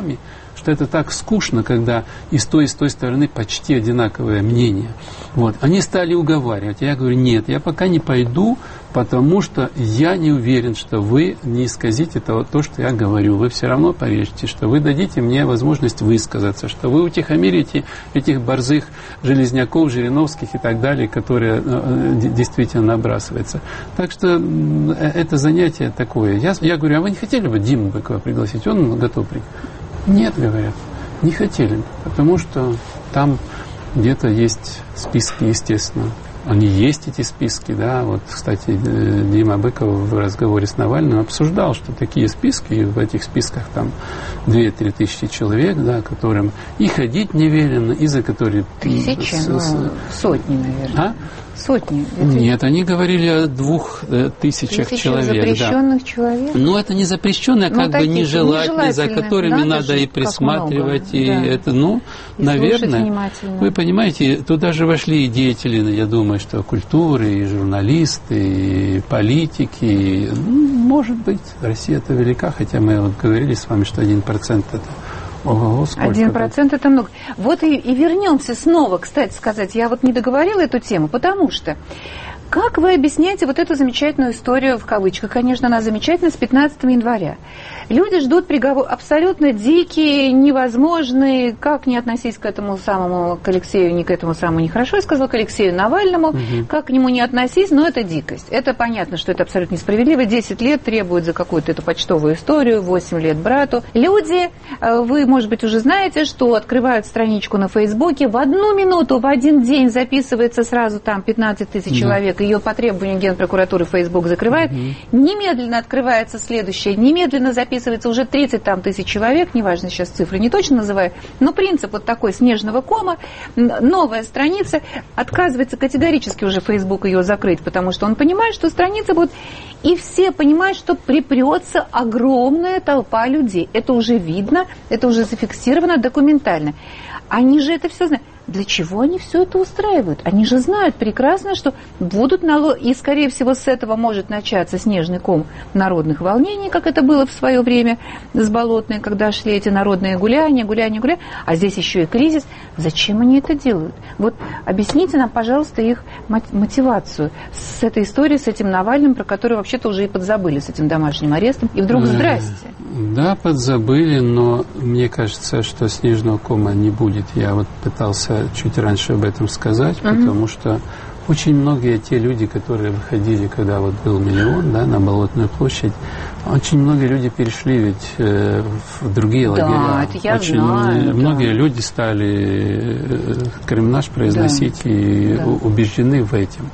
что это так скучно, когда и с той, и с той стороны почти одинаковое мнение. Вот. Они стали уговаривать. Я говорю, нет, я пока не пойду, потому что я не уверен, что вы не исказите того, то, что я говорю. Вы все равно поверите, что вы дадите мне возможность высказаться, что вы утихомирите этих борзых железняков, Жириновских и так далее, которые э, действительно набрасываются. Так что э, это занятие такое. Я, я говорю, а вы не хотели бы Диму Быкова пригласить? Он готов пригласить. Нет, говорят, не хотели, потому что там где-то есть списки, естественно. Они есть, эти списки, да. Вот, кстати, Дима Быков в разговоре с Навальным обсуждал, что такие списки, и в этих списках там две-три тысячи человек, да, которым и ходить не велено, и за которые... Тысячи? С, с... Ну, сотни, наверное. А? Сотни? Нет, они говорили о двух э, тысячах Тысячи человек. запрещенных да. человек? Ну, это не запрещенные, а ну, как бы нежелательные, за которыми надо, надо и присматривать. И да. это, ну, и наверное, вы понимаете, туда же вошли и деятели, я думаю, что культуры, и журналисты, и политики. И, ну, может быть, Россия-то велика, хотя мы вот говорили с вами, что один процент это... Ого, Один процент это много. Вот и, и вернемся снова, кстати сказать. Я вот не договорила эту тему, потому что как вы объясняете вот эту замечательную историю, в кавычках, конечно, она замечательная, с пятнадцатого января? Люди ждут приговор абсолютно дикие, невозможные. Как не относись к этому самому, к Алексею, не к этому самому нехорошо, я сказала, к Алексею Навальному, угу. Как к нему не относись, но это дикость. Это понятно, что это абсолютно несправедливо. десять лет требуют за какую-то эту почтовую историю, восемь лет брату. Люди, вы, может быть, уже знаете, что открывают страничку на Фейсбуке, в одну минуту, в один день записывается сразу там пятнадцать тысяч да. человек, ее по требованию Генпрокуратуры Фейсбук закрывает, угу. Немедленно открывается следующее, немедленно записывается уже тридцать там, тысяч человек, неважно сейчас цифры не точно называю, но принцип вот такой снежного кома, новая страница, отказывается категорически уже Фейсбук ее закрыть, потому что он понимает, что страница будет, и все понимают, что припрется огромная толпа людей. Это уже видно, это уже зафиксировано документально. Они же это все знают. Для чего они все это устраивают? Они же знают прекрасно, что будут налоги, и, скорее всего, с этого может начаться снежный ком народных волнений, как это было в свое время с Болотной, когда шли эти народные гуляния, гуляния, гуляния, а здесь еще и кризис. Зачем они это делают? Вот объясните нам, пожалуйста, их мотивацию с этой историей, с этим Навальным, про который вообще-то уже и подзабыли, с этим домашним арестом, и вдруг здрасте. Да, подзабыли, но мне кажется, что снежного кома не будет. Я вот пытался чуть раньше об этом сказать, uh-huh. потому что очень многие те люди, которые выходили, когда вот был миллион, да, на Болотную площадь, очень многие люди перешли ведь э, в другие да, лагеря. Это я очень знаю, многие да. люди стали э, кремнаж произносить да. и да. убеждены в этом.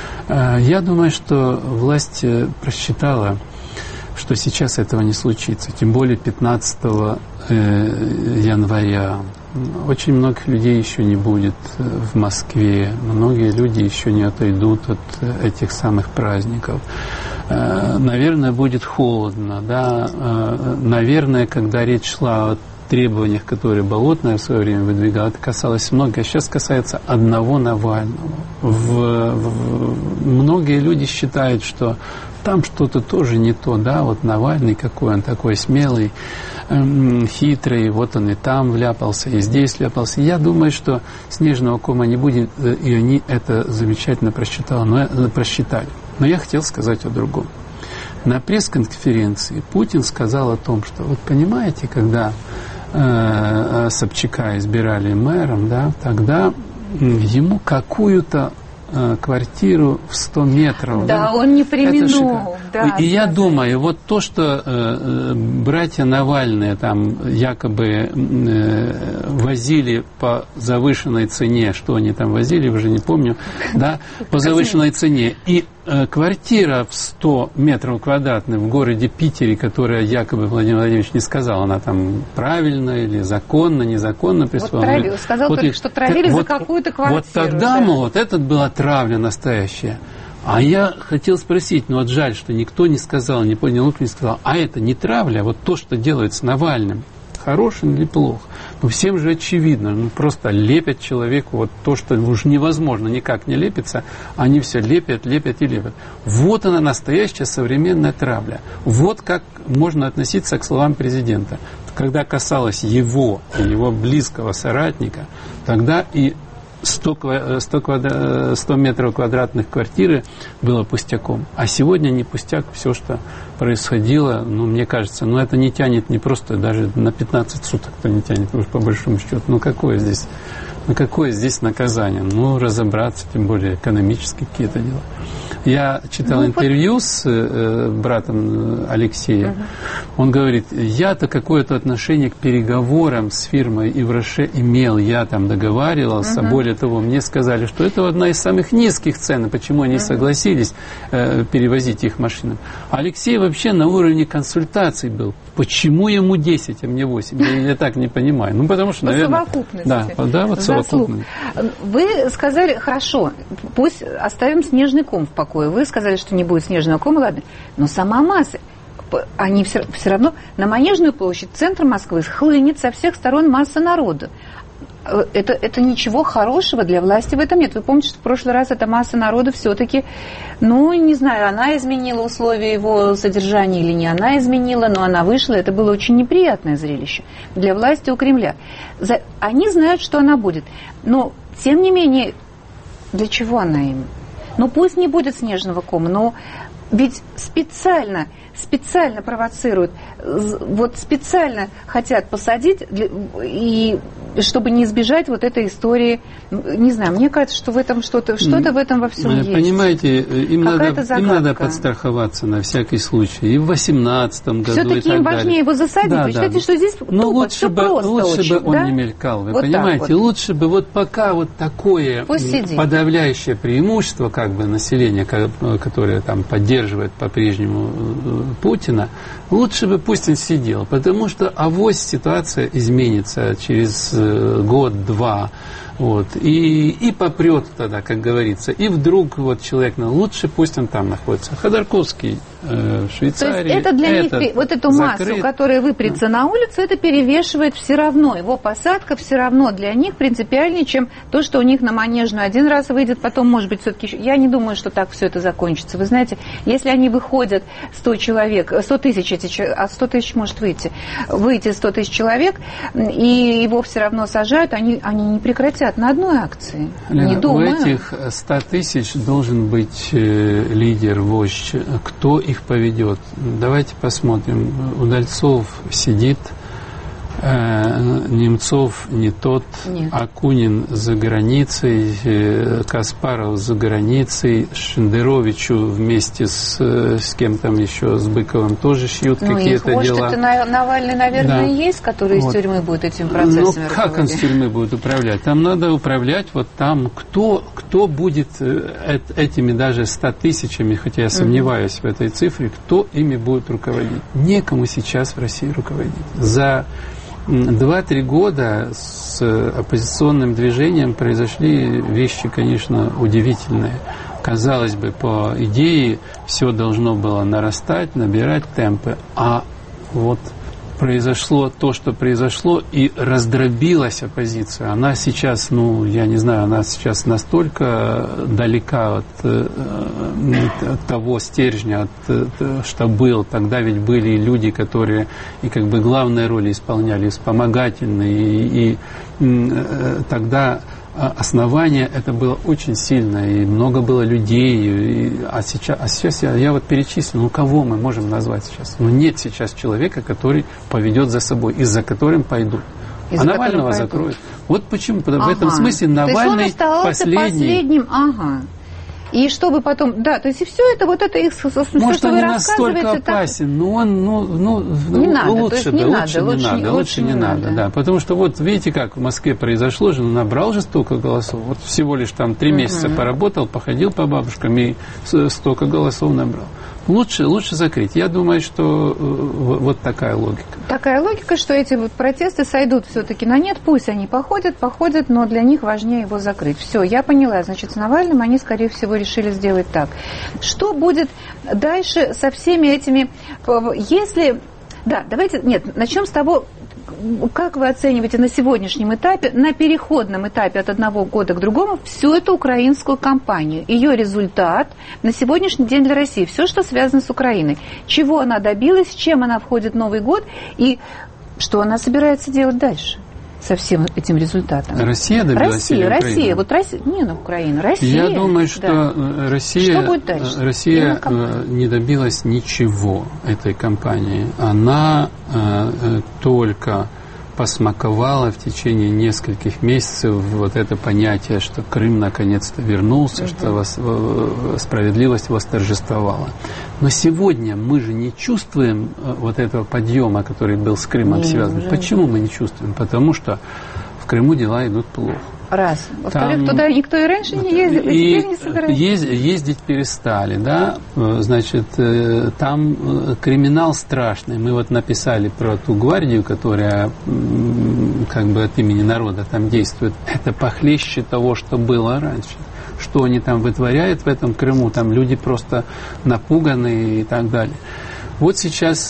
Э, я думаю, что власть просчитала, что сейчас этого не случится, тем более пятнадцатого января. Очень многих людей еще не будет в Москве, многие люди еще не отойдут от этих самых праздников. Наверное, будет холодно, да. Наверное, когда речь шла о требованиях, которые Болотная в свое время выдвигала, это касалось многих, а сейчас касается одного Навального. В, в, многие люди считают, что там что-то тоже не то, да, вот Навальный, какой он такой смелый, эм, хитрый, вот он и там вляпался, и здесь вляпался. Я думаю, что снежного кома не будет, и они это замечательно просчитали, но, просчитали. Но я хотел сказать о другом. На пресс-конференции Путин сказал о том, что, вот понимаете, когда э, Собчака избирали мэром, да, тогда ему какую-то квартиру в сто метров. Да, да? Он не преминул. Да, и я да, думаю, вот то, что э, братья Навальные там якобы э, возили по завышенной цене, что они там возили, уже не помню, да, по завышенной цене, и э, квартира в сто метров квадратных в городе Питере, которая якобы Владимир Владимирович не сказал, она там правильно или законно, незаконно присвоена. Вот травил, сказал вот только, и, что травили вот, за какую-то квартиру. Вот тогда, да. мол, вот это была травля настоящая. А я хотел спросить, ну вот жаль, что никто не сказал, не понял, никто не сказал, а это не травля, вот то, что делает с Навальным. хорош он или плох. Ну, всем же очевидно, ну, просто лепят человеку вот то, что уже невозможно, никак не лепится, они все лепят, лепят и лепят. Вот она, настоящая современная травля. Вот как можно относиться к словам президента. Когда касалось его и его близкого соратника, тогда и сто метров квадратных квартиры было пустяком. А сегодня не пустяк все, что происходило, ну, мне кажется, ну, это не тянет не просто даже на пятнадцать суток-то не тянет, уж по большому счету. Ну, какое здесь, ну, какое здесь наказание? Ну, разобраться, тем более экономические какие-то дела. Я читал ну, интервью вот... с э, братом Алексея. Uh-huh. Он говорит, я-то какое-то отношение к переговорам с фирмой Ивраше имел. Я там договаривался. Uh-huh. Более того, мне сказали, что это одна из самых низких цен. Почему они uh-huh. согласились э, перевозить их машинам. Алексей вообще на уровне консультаций был. Почему ему десять, а мне восемь? Я, я так не понимаю. Ну, потому что, наверное... Совокупность. Да, да, вот совокупность. Вы сказали, хорошо, пусть оставим снежный ком в покое. Вы сказали, что не будет снежного кома, ладно. Но сама масса, они все, все равно на Манежную площадь, центр Москвы, хлынет со всех сторон масса народа. Это, это ничего хорошего для власти в этом нет. Вы помните, что в прошлый раз эта масса народа все-таки, ну, не знаю, она изменила условия его содержания или не она изменила, но она вышла. Это было очень неприятное зрелище для власти у Кремля. За, они знают, что она будет. Но, тем не менее, для чего она им? Ну, пусть не будет снежного кома, но ведь специально, специально провоцируют, вот специально хотят посадить, и чтобы не избежать вот этой истории. Не знаю, мне кажется, что в этом что-то, что-то в этом во всем есть. Понимаете, им надо, им надо подстраховаться на всякий случай. И в восемнадцатом году все-таки и так им далее. Важнее его засадить. Да, вы считаете, да. что здесь Но тупо, лучше все бы, просто лучше очень, бы он да? не мелькал. Вы вот понимаете, вот. Лучше бы вот пока вот такое подавляющее преимущество как бы населения, которое там поддерживает по-прежнему Путина, лучше бы пусть он сидел, потому что авось ситуация изменится через год-два. Вот, и, и попрет тогда, как говорится. И вдруг вот человек, ну, лучше пусть он там находится. Ходорковский э, в Швейцарии. То есть это для этот них, вот эту закрыт. массу, которая выпрется да. на улицу, это перевешивает все равно. Его посадка все равно для них принципиальнее, чем то, что у них на Манежную один раз выйдет, потом, может быть, все-таки еще... Я не думаю, что так все это закончится. Вы знаете, если они выходят сто человек, сто тысяч, эти, а сто тысяч может выйти, выйти сто тысяч человек, и его все равно сажают, они, они не прекратят на одной акции. Лена, не думаю. У этих ста тысяч должен быть э, лидер, вождь. Кто их поведет? Давайте посмотрим. Удальцов сидит, э, Немцов не тот, Нет. Акунин за границей, э, Каспаров за границей, Шендеровичу вместе с, с кем там еще, с Быковым тоже шьют ну, какие-то их дела. Это Навальный, наверное, да. есть, который вот. из тюрьмы будет этими процессами Ну, руководить. как он с тюрьмы будет управлять? Там надо управлять вот там, кто, кто будет э, этими даже ста тысячами, хотя я сомневаюсь mm-hmm. в этой цифре, кто ими будет руководить? Некому сейчас в России руководить. За два-три года с оппозиционным движением произошли вещи, конечно, удивительные. Казалось бы, по идее, все должно было нарастать, набирать темпы, а вот произошло то, что произошло, и раздробилась оппозиция. Она сейчас, ну, я не знаю, она сейчас настолько далека от, от того стержня, от, что был. Тогда ведь были люди, которые и как бы главные роли исполняли, вспомогательные, и, и тогда основание это было очень сильно, и много было людей, и, а сейчас, а сейчас я, я вот перечислил, ну кого мы можем назвать сейчас? Ну нет сейчас человека, который поведет за собой, и за которым пойдут. А Навального закроют. Вот почему, ага. в этом смысле Навальный последний. последним, ага. И чтобы потом, да, то есть и все это, вот это их, все, может, что он вы не настолько опасен, так... но он, ну, ну, не надо, лучше бы, не лучше надо, не лучше, надо, лучше не надо, надо, да, потому что вот видите, как в Москве произошло же, он набрал же столько голосов, вот всего лишь там три uh-huh. месяца поработал, походил по бабушкам и столько голосов набрал. Лучше, лучше закрыть. Я думаю, что э, вот такая логика. Такая логика, что эти вот протесты сойдут все-таки на нет. Пусть они походят, походят, но для них важнее его закрыть. Все, я поняла. Значит, с Навальным они, скорее всего, решили сделать так. Что будет дальше со всеми этими... Если... Да, давайте... Нет, начнем с того... как вы оцениваете на сегодняшнем этапе, на переходном этапе от одного года к другому, всю эту украинскую кампанию, ее результат на сегодняшний день для России, все, что связано с Украиной, чего она добилась, с чем она входит в Новый год и что она собирается делать дальше со всем этим результатом? Россия добилась Россия, или Украина? Россия, вот Россия, не на Украину, Россия. Я думаю, что да. Россия, что будет дальше? Россия не добилась ничего этой кампании. Она э, только посмаковала в течение нескольких месяцев вот это понятие, что Крым наконец-то вернулся, угу. что вос, справедливость восторжествовала. Но сегодня мы же не чувствуем вот этого подъема, который был с Крымом не, связан. Уже Почему мы не чувствуем? Потому что в Крыму дела идут плохо. Раз. Во-вторых, там, туда никто и раньше не ездил, и, и теперь не собирается. Ездить, ездить перестали, да, значит, там криминал страшный. Мы вот написали про ту гвардию, которая как бы от имени народа там действует. Это похлеще того, что было раньше. Что они там вытворяют в этом Крыму, там люди просто напуганы и так далее. Вот сейчас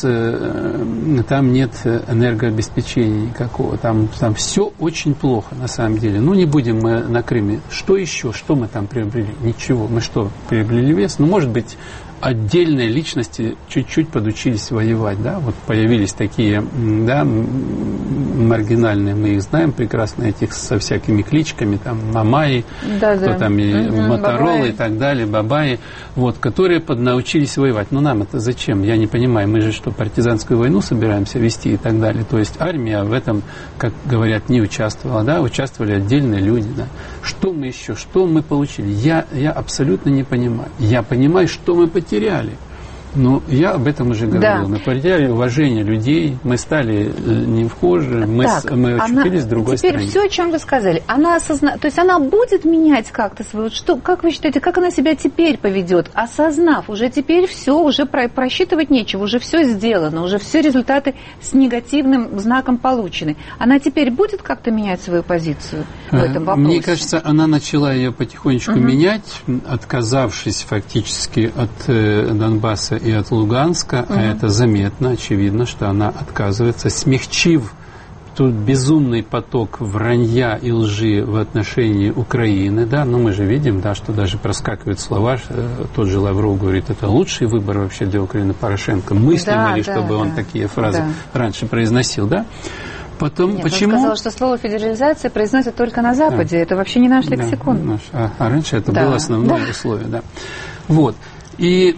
э, там нет энергообеспечения никакого, там, там все очень плохо на самом деле. Ну, не будем мы на Крыме. Что еще? Что мы там приобрели? Ничего. Мы что, приобрели вес? Ну, может быть, отдельные личности чуть-чуть подучились воевать, да, вот появились такие, да, маргинальные, мы их знаем прекрасно, этих со всякими кличками, там, Мамаи, да, кто да. там, и угу, Моторолы и так далее, Бабаи, вот, которые поднаучились воевать. Ну, нам это зачем? Я не понимаю, мы же что, партизанскую войну собираемся вести и так далее, то есть армия в этом, как говорят, не участвовала, да, участвовали отдельные люди, да. Что мы еще, что мы получили? Я, я абсолютно не понимаю. Я понимаю, что мы потеряли. Потеряли. Ну, я об этом уже говорил. Да. Мы потеряли уважение людей, мы стали не вхожи, мы, так, мы очутились в другой теперь стране. Теперь все, о чем вы сказали, она осозна... то есть она будет менять как-то свою... Что, как вы считаете, как она себя теперь поведет? Осознав, уже теперь все, уже про... просчитывать нечего, уже все сделано, уже все результаты с негативным знаком получены. Она теперь будет как-то менять свою позицию в этом вопросе? Мне кажется, она начала ее потихонечку угу. менять, отказавшись фактически от э, Донбасса и от Луганска, угу. а это заметно, очевидно, что она отказывается, смягчив тот безумный поток вранья и лжи в отношении Украины, да, но мы же видим, да, что даже проскакивают слова, тот же Лавров говорит, это лучший выбор вообще для Украины Порошенко, мыслимо ли, да, чтобы да, он да. такие фразы да. раньше произносил, да? Потом, Нет, почему? Он сказал, что слово федерализация произносят только на Западе, да. это вообще не наш лексикон. Да, наш. А, а раньше это да. было основное да. условие, да. Вот. И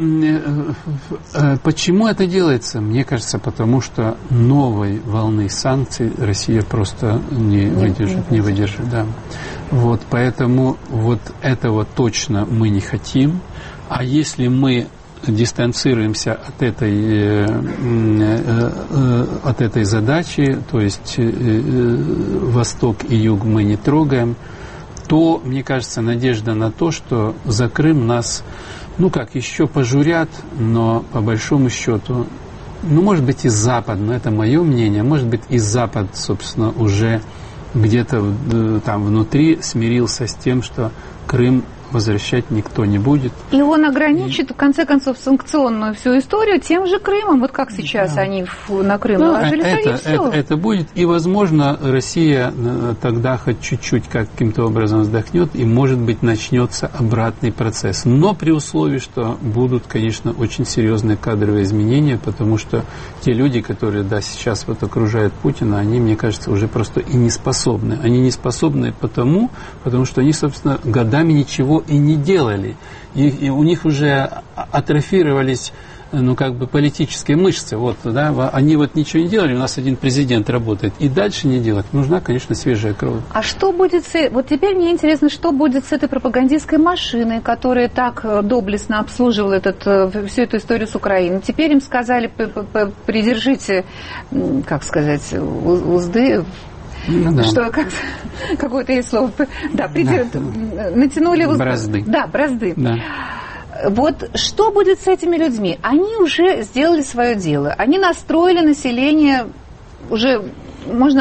э, почему это делается? Мне кажется, потому что новой волны санкций Россия просто не, не выдержит, не выдержит, да. Вот, поэтому вот этого точно мы не хотим. А если мы дистанцируемся от этой, э, э, э, от этой задачи, то есть э, э, Восток и Юг мы не трогаем, то, мне кажется, надежда на то, что за Крым нас, ну как, еще пожурят, но по большому счету, ну, может быть, и Запад, но это мое мнение, может быть, и Запад, собственно, уже где-то там внутри смирился с тем, что Крым возвращать никто не будет. И он ограничит, и... в конце концов, санкционную всю историю тем же Крымом. Вот как сейчас да. они на Крым ну, наложили, это, это, это, это будет. И, возможно, Россия тогда хоть чуть-чуть каким-то образом вздохнет, и, может быть, начнется обратный процесс. Но при условии, что будут, конечно, очень серьезные кадровые изменения, потому что те люди, которые да, сейчас вот окружают Путина, они, мне кажется, уже просто и не способны. Они не способны потому, потому что они, собственно, годами ничего и не делали. И, и у них уже атрофировались, ну, как бы, политические мышцы. Вот, да, они вот ничего не делали, у нас один президент работает. И дальше не делать. Нужна, конечно, свежая кровь. А что будет с... Вот теперь мне интересно, что будет с этой пропагандистской машиной, которая так доблестно обслуживала этот, всю эту историю с Украиной. Теперь им сказали, придержите, как сказать, узды... Ну, да. Что, как, какое-то есть слово, да, придер... да. натянули... Бразды. Да, бразды. Да. Вот что будет с этими людьми? Они уже сделали свое дело, они настроили население, уже можно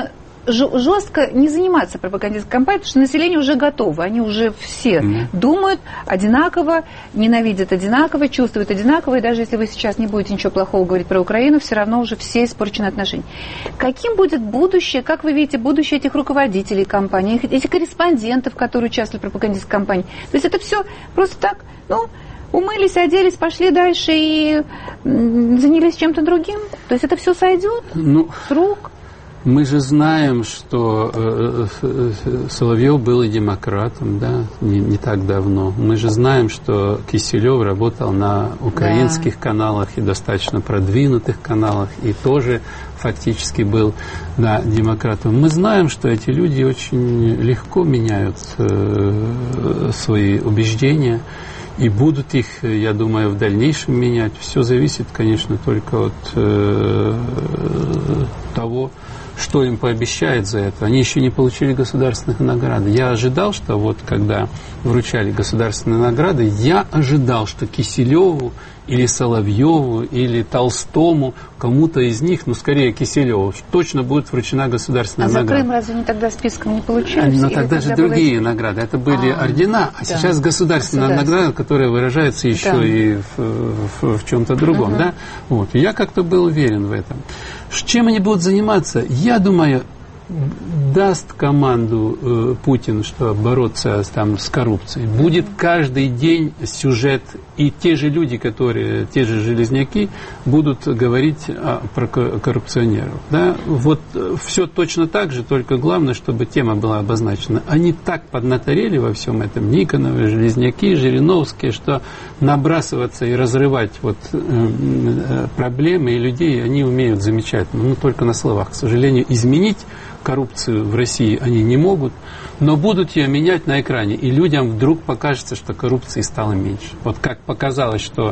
жестко не заниматься пропагандистской кампанией, потому что население уже готово, они уже все mm-hmm. думают одинаково, ненавидят одинаково, чувствуют одинаково, и даже если вы сейчас не будете ничего плохого говорить про Украину, все равно уже все испорчены отношения. Каким будет будущее, как вы видите, будущее этих руководителей кампании, этих корреспондентов, которые участвовали в пропагандистской кампании? То есть это все просто так, ну, умылись, оделись, пошли дальше и занялись чем-то другим? То есть это все сойдет ну, с рук? Мы же знаем, что э, э, Соловьев был и демократом, да, не, не так давно. Мы же знаем, что Киселев работал на украинских да. каналах и достаточно продвинутых каналах, и тоже фактически был да, демократом. Мы знаем, что эти люди очень легко меняют э, свои убеждения. И будут их, я думаю, в дальнейшем менять. Все зависит, конечно, только от э, того, что им пообещают за это. Они еще не получили государственных наград. Я ожидал, что вот когда вручали государственные награды, я ожидал, что Киселеву или Соловьеву, или Толстому, кому-то из них, ну, скорее Киселеву, точно будет вручена государственная а награда. А за Крым разве не тогда списком не получились? Но тогда же другие было... награды. Это были а, ордена, а да. сейчас государственная награда, которая выражается еще да. и в, в, в чем-то другом. Угу. Да? Вот. Я как-то был уверен в этом. Чем они будут заниматься? Я думаю, даст команду э, Путин, что бороться там, с коррупцией. Будет каждый день сюжет, и те же люди, которые, те же железняки, будут говорить а, про коррупционеров. Да? Вот все точно так же, только главное, чтобы тема была обозначена. Они так поднаторели во всем этом, Никоновы, железняки, Жириновские, что набрасываться и разрывать вот, э, э, проблемы и людей они умеют замечательно, но только на словах. К сожалению, изменить коррупцию в России они не могут, но будут ее менять на экране, и людям вдруг покажется, что коррупции стало меньше. Вот как показалось, что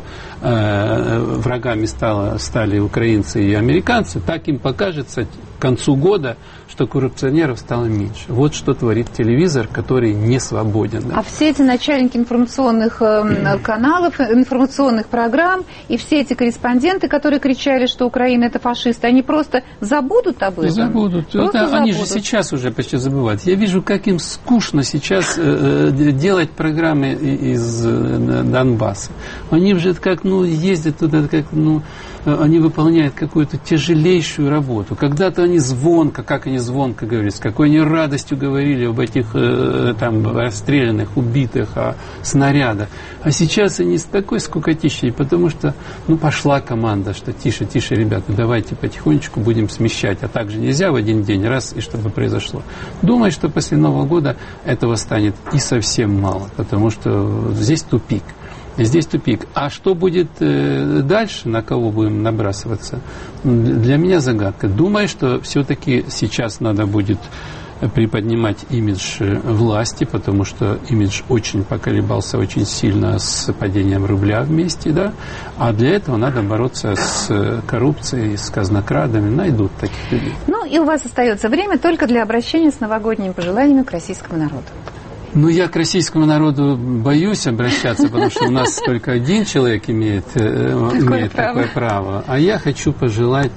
э, врагами стало, стали украинцы и американцы, так им покажется к концу года, что коррупционеров стало меньше. Вот что творит телевизор, который не свободен. Да. А все эти начальники информационных э, каналов, информационных программ и все эти корреспонденты, которые кричали, что Украина это фашисты, они просто забудут об этом? Забудут. Просто это, забудут. Они же сейчас уже почти забывают. Я вижу, как им скучно сейчас э, делать программы из э, Донбасса. Они уже как, ну, ездят туда, как, ну, они выполняют какую-то тяжелейшую работу. Когда-то они звонко, как они звонко говорили, с какой они радостью говорили об этих э, там расстрелянных, убитых, о снарядах. А сейчас они с такой скукотищей, потому что, ну, пошла команда, что тише, тише, ребята, давайте потихонечку будем смещать. А также нельзя в один день раз, и чтобы произошло. Думаю, что после Нового года этого станет и совсем мало, потому что здесь тупик. Здесь тупик. А что будет э, дальше, на кого будем набрасываться, для меня загадка. Думаю, что все-таки сейчас надо будет приподнимать имидж власти, потому что имидж очень поколебался очень сильно с падением рубля вместе, да, а для этого надо бороться с коррупцией, с казнокрадами, найдут таких людей. Ну и у вас остается время только для обращения с новогодними пожеланиями к российскому народу. Ну, я к российскому народу боюсь обращаться, потому что у нас только один человек имеет, имеет такое право. А я хочу пожелать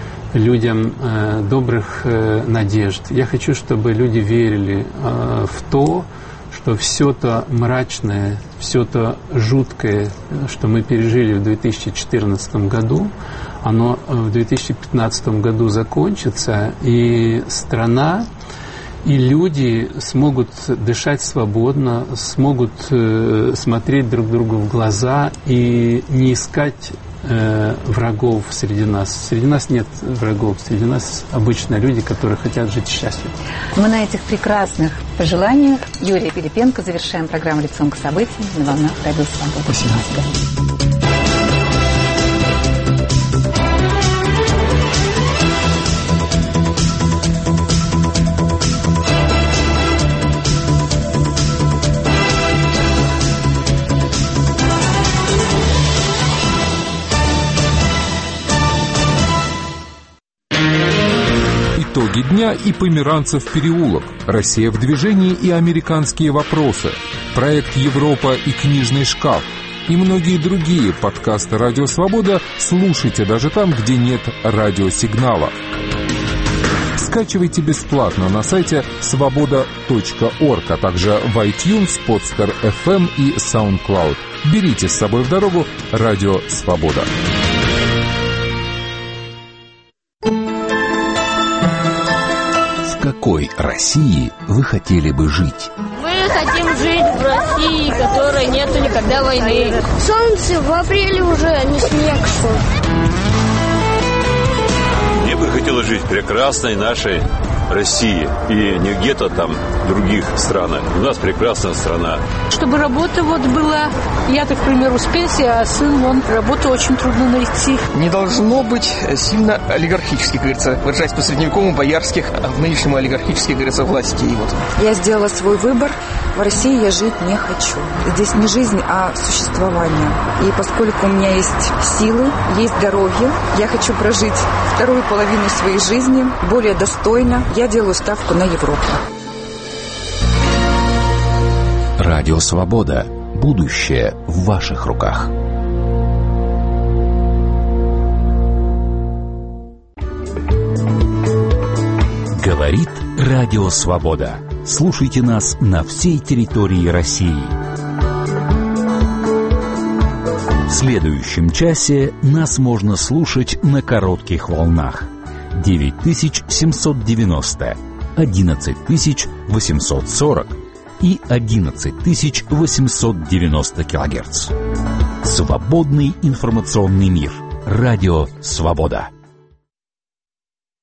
людям э, добрых э, надежд. Я хочу, чтобы люди верили э, в то, что все то мрачное, все то жуткое, что мы пережили в две тысячи четырнадцатом году, оно в две тысячи пятнадцатом году закончится, и страна и люди смогут дышать свободно, смогут э, смотреть друг другу в глаза и не искать э, врагов среди нас. Среди нас нет врагов, среди нас обычные люди, которые хотят жить счастливо. Мы на этих прекрасных пожеланиях Юрия Пилипенко завершаем программу «Лицом к событиям» на волнах Радио Свобода. Спасибо. Итоги дня и Померанцев переулок, Россия в движении и американские вопросы, проект Европа и книжный шкаф и многие другие подкасты Радио Свобода слушайте даже там, где нет радиосигнала. Скачивайте бесплатно на сайте свобода точка орг, а также в iTunes, Podster эф эм и SoundCloud. Берите с собой в дорогу радио «Свобода». В какой России вы хотели бы жить? Мы хотим жить в России, в которой нету никогда войны. Солнце в апреле уже, а не снег шел. Мне бы хотелось жить в прекрасной нашей России и не где-то там в других странах. У нас прекрасная страна. Чтобы работа вот была. Я-то, к примеру, с пенсии, а сын, он работу очень трудно найти. Не должно быть сильно олигархических, как говорится, выражаясь по-средневековому, боярских, а в нынешнем олигархических, как говорится, власти. И вот. Я сделала свой выбор. В России я жить не хочу. Здесь не жизнь, а существование. И поскольку у меня есть силы, есть здоровье, я хочу прожить вторую половину своей жизни более достойно. Я делаю ставку на Европу. Радио «Свобода». Будущее в ваших руках. Говорит Радио «Свобода». Слушайте нас на всей территории России. В следующем часе нас можно слушать на коротких волнах. девять тысяч семьсот девяносто, одиннадцать тысяч восемьсот сорок и одиннадцать тысяч восемьсот девяносто килогерц. Свободный информационный мир. Радио «Свобода».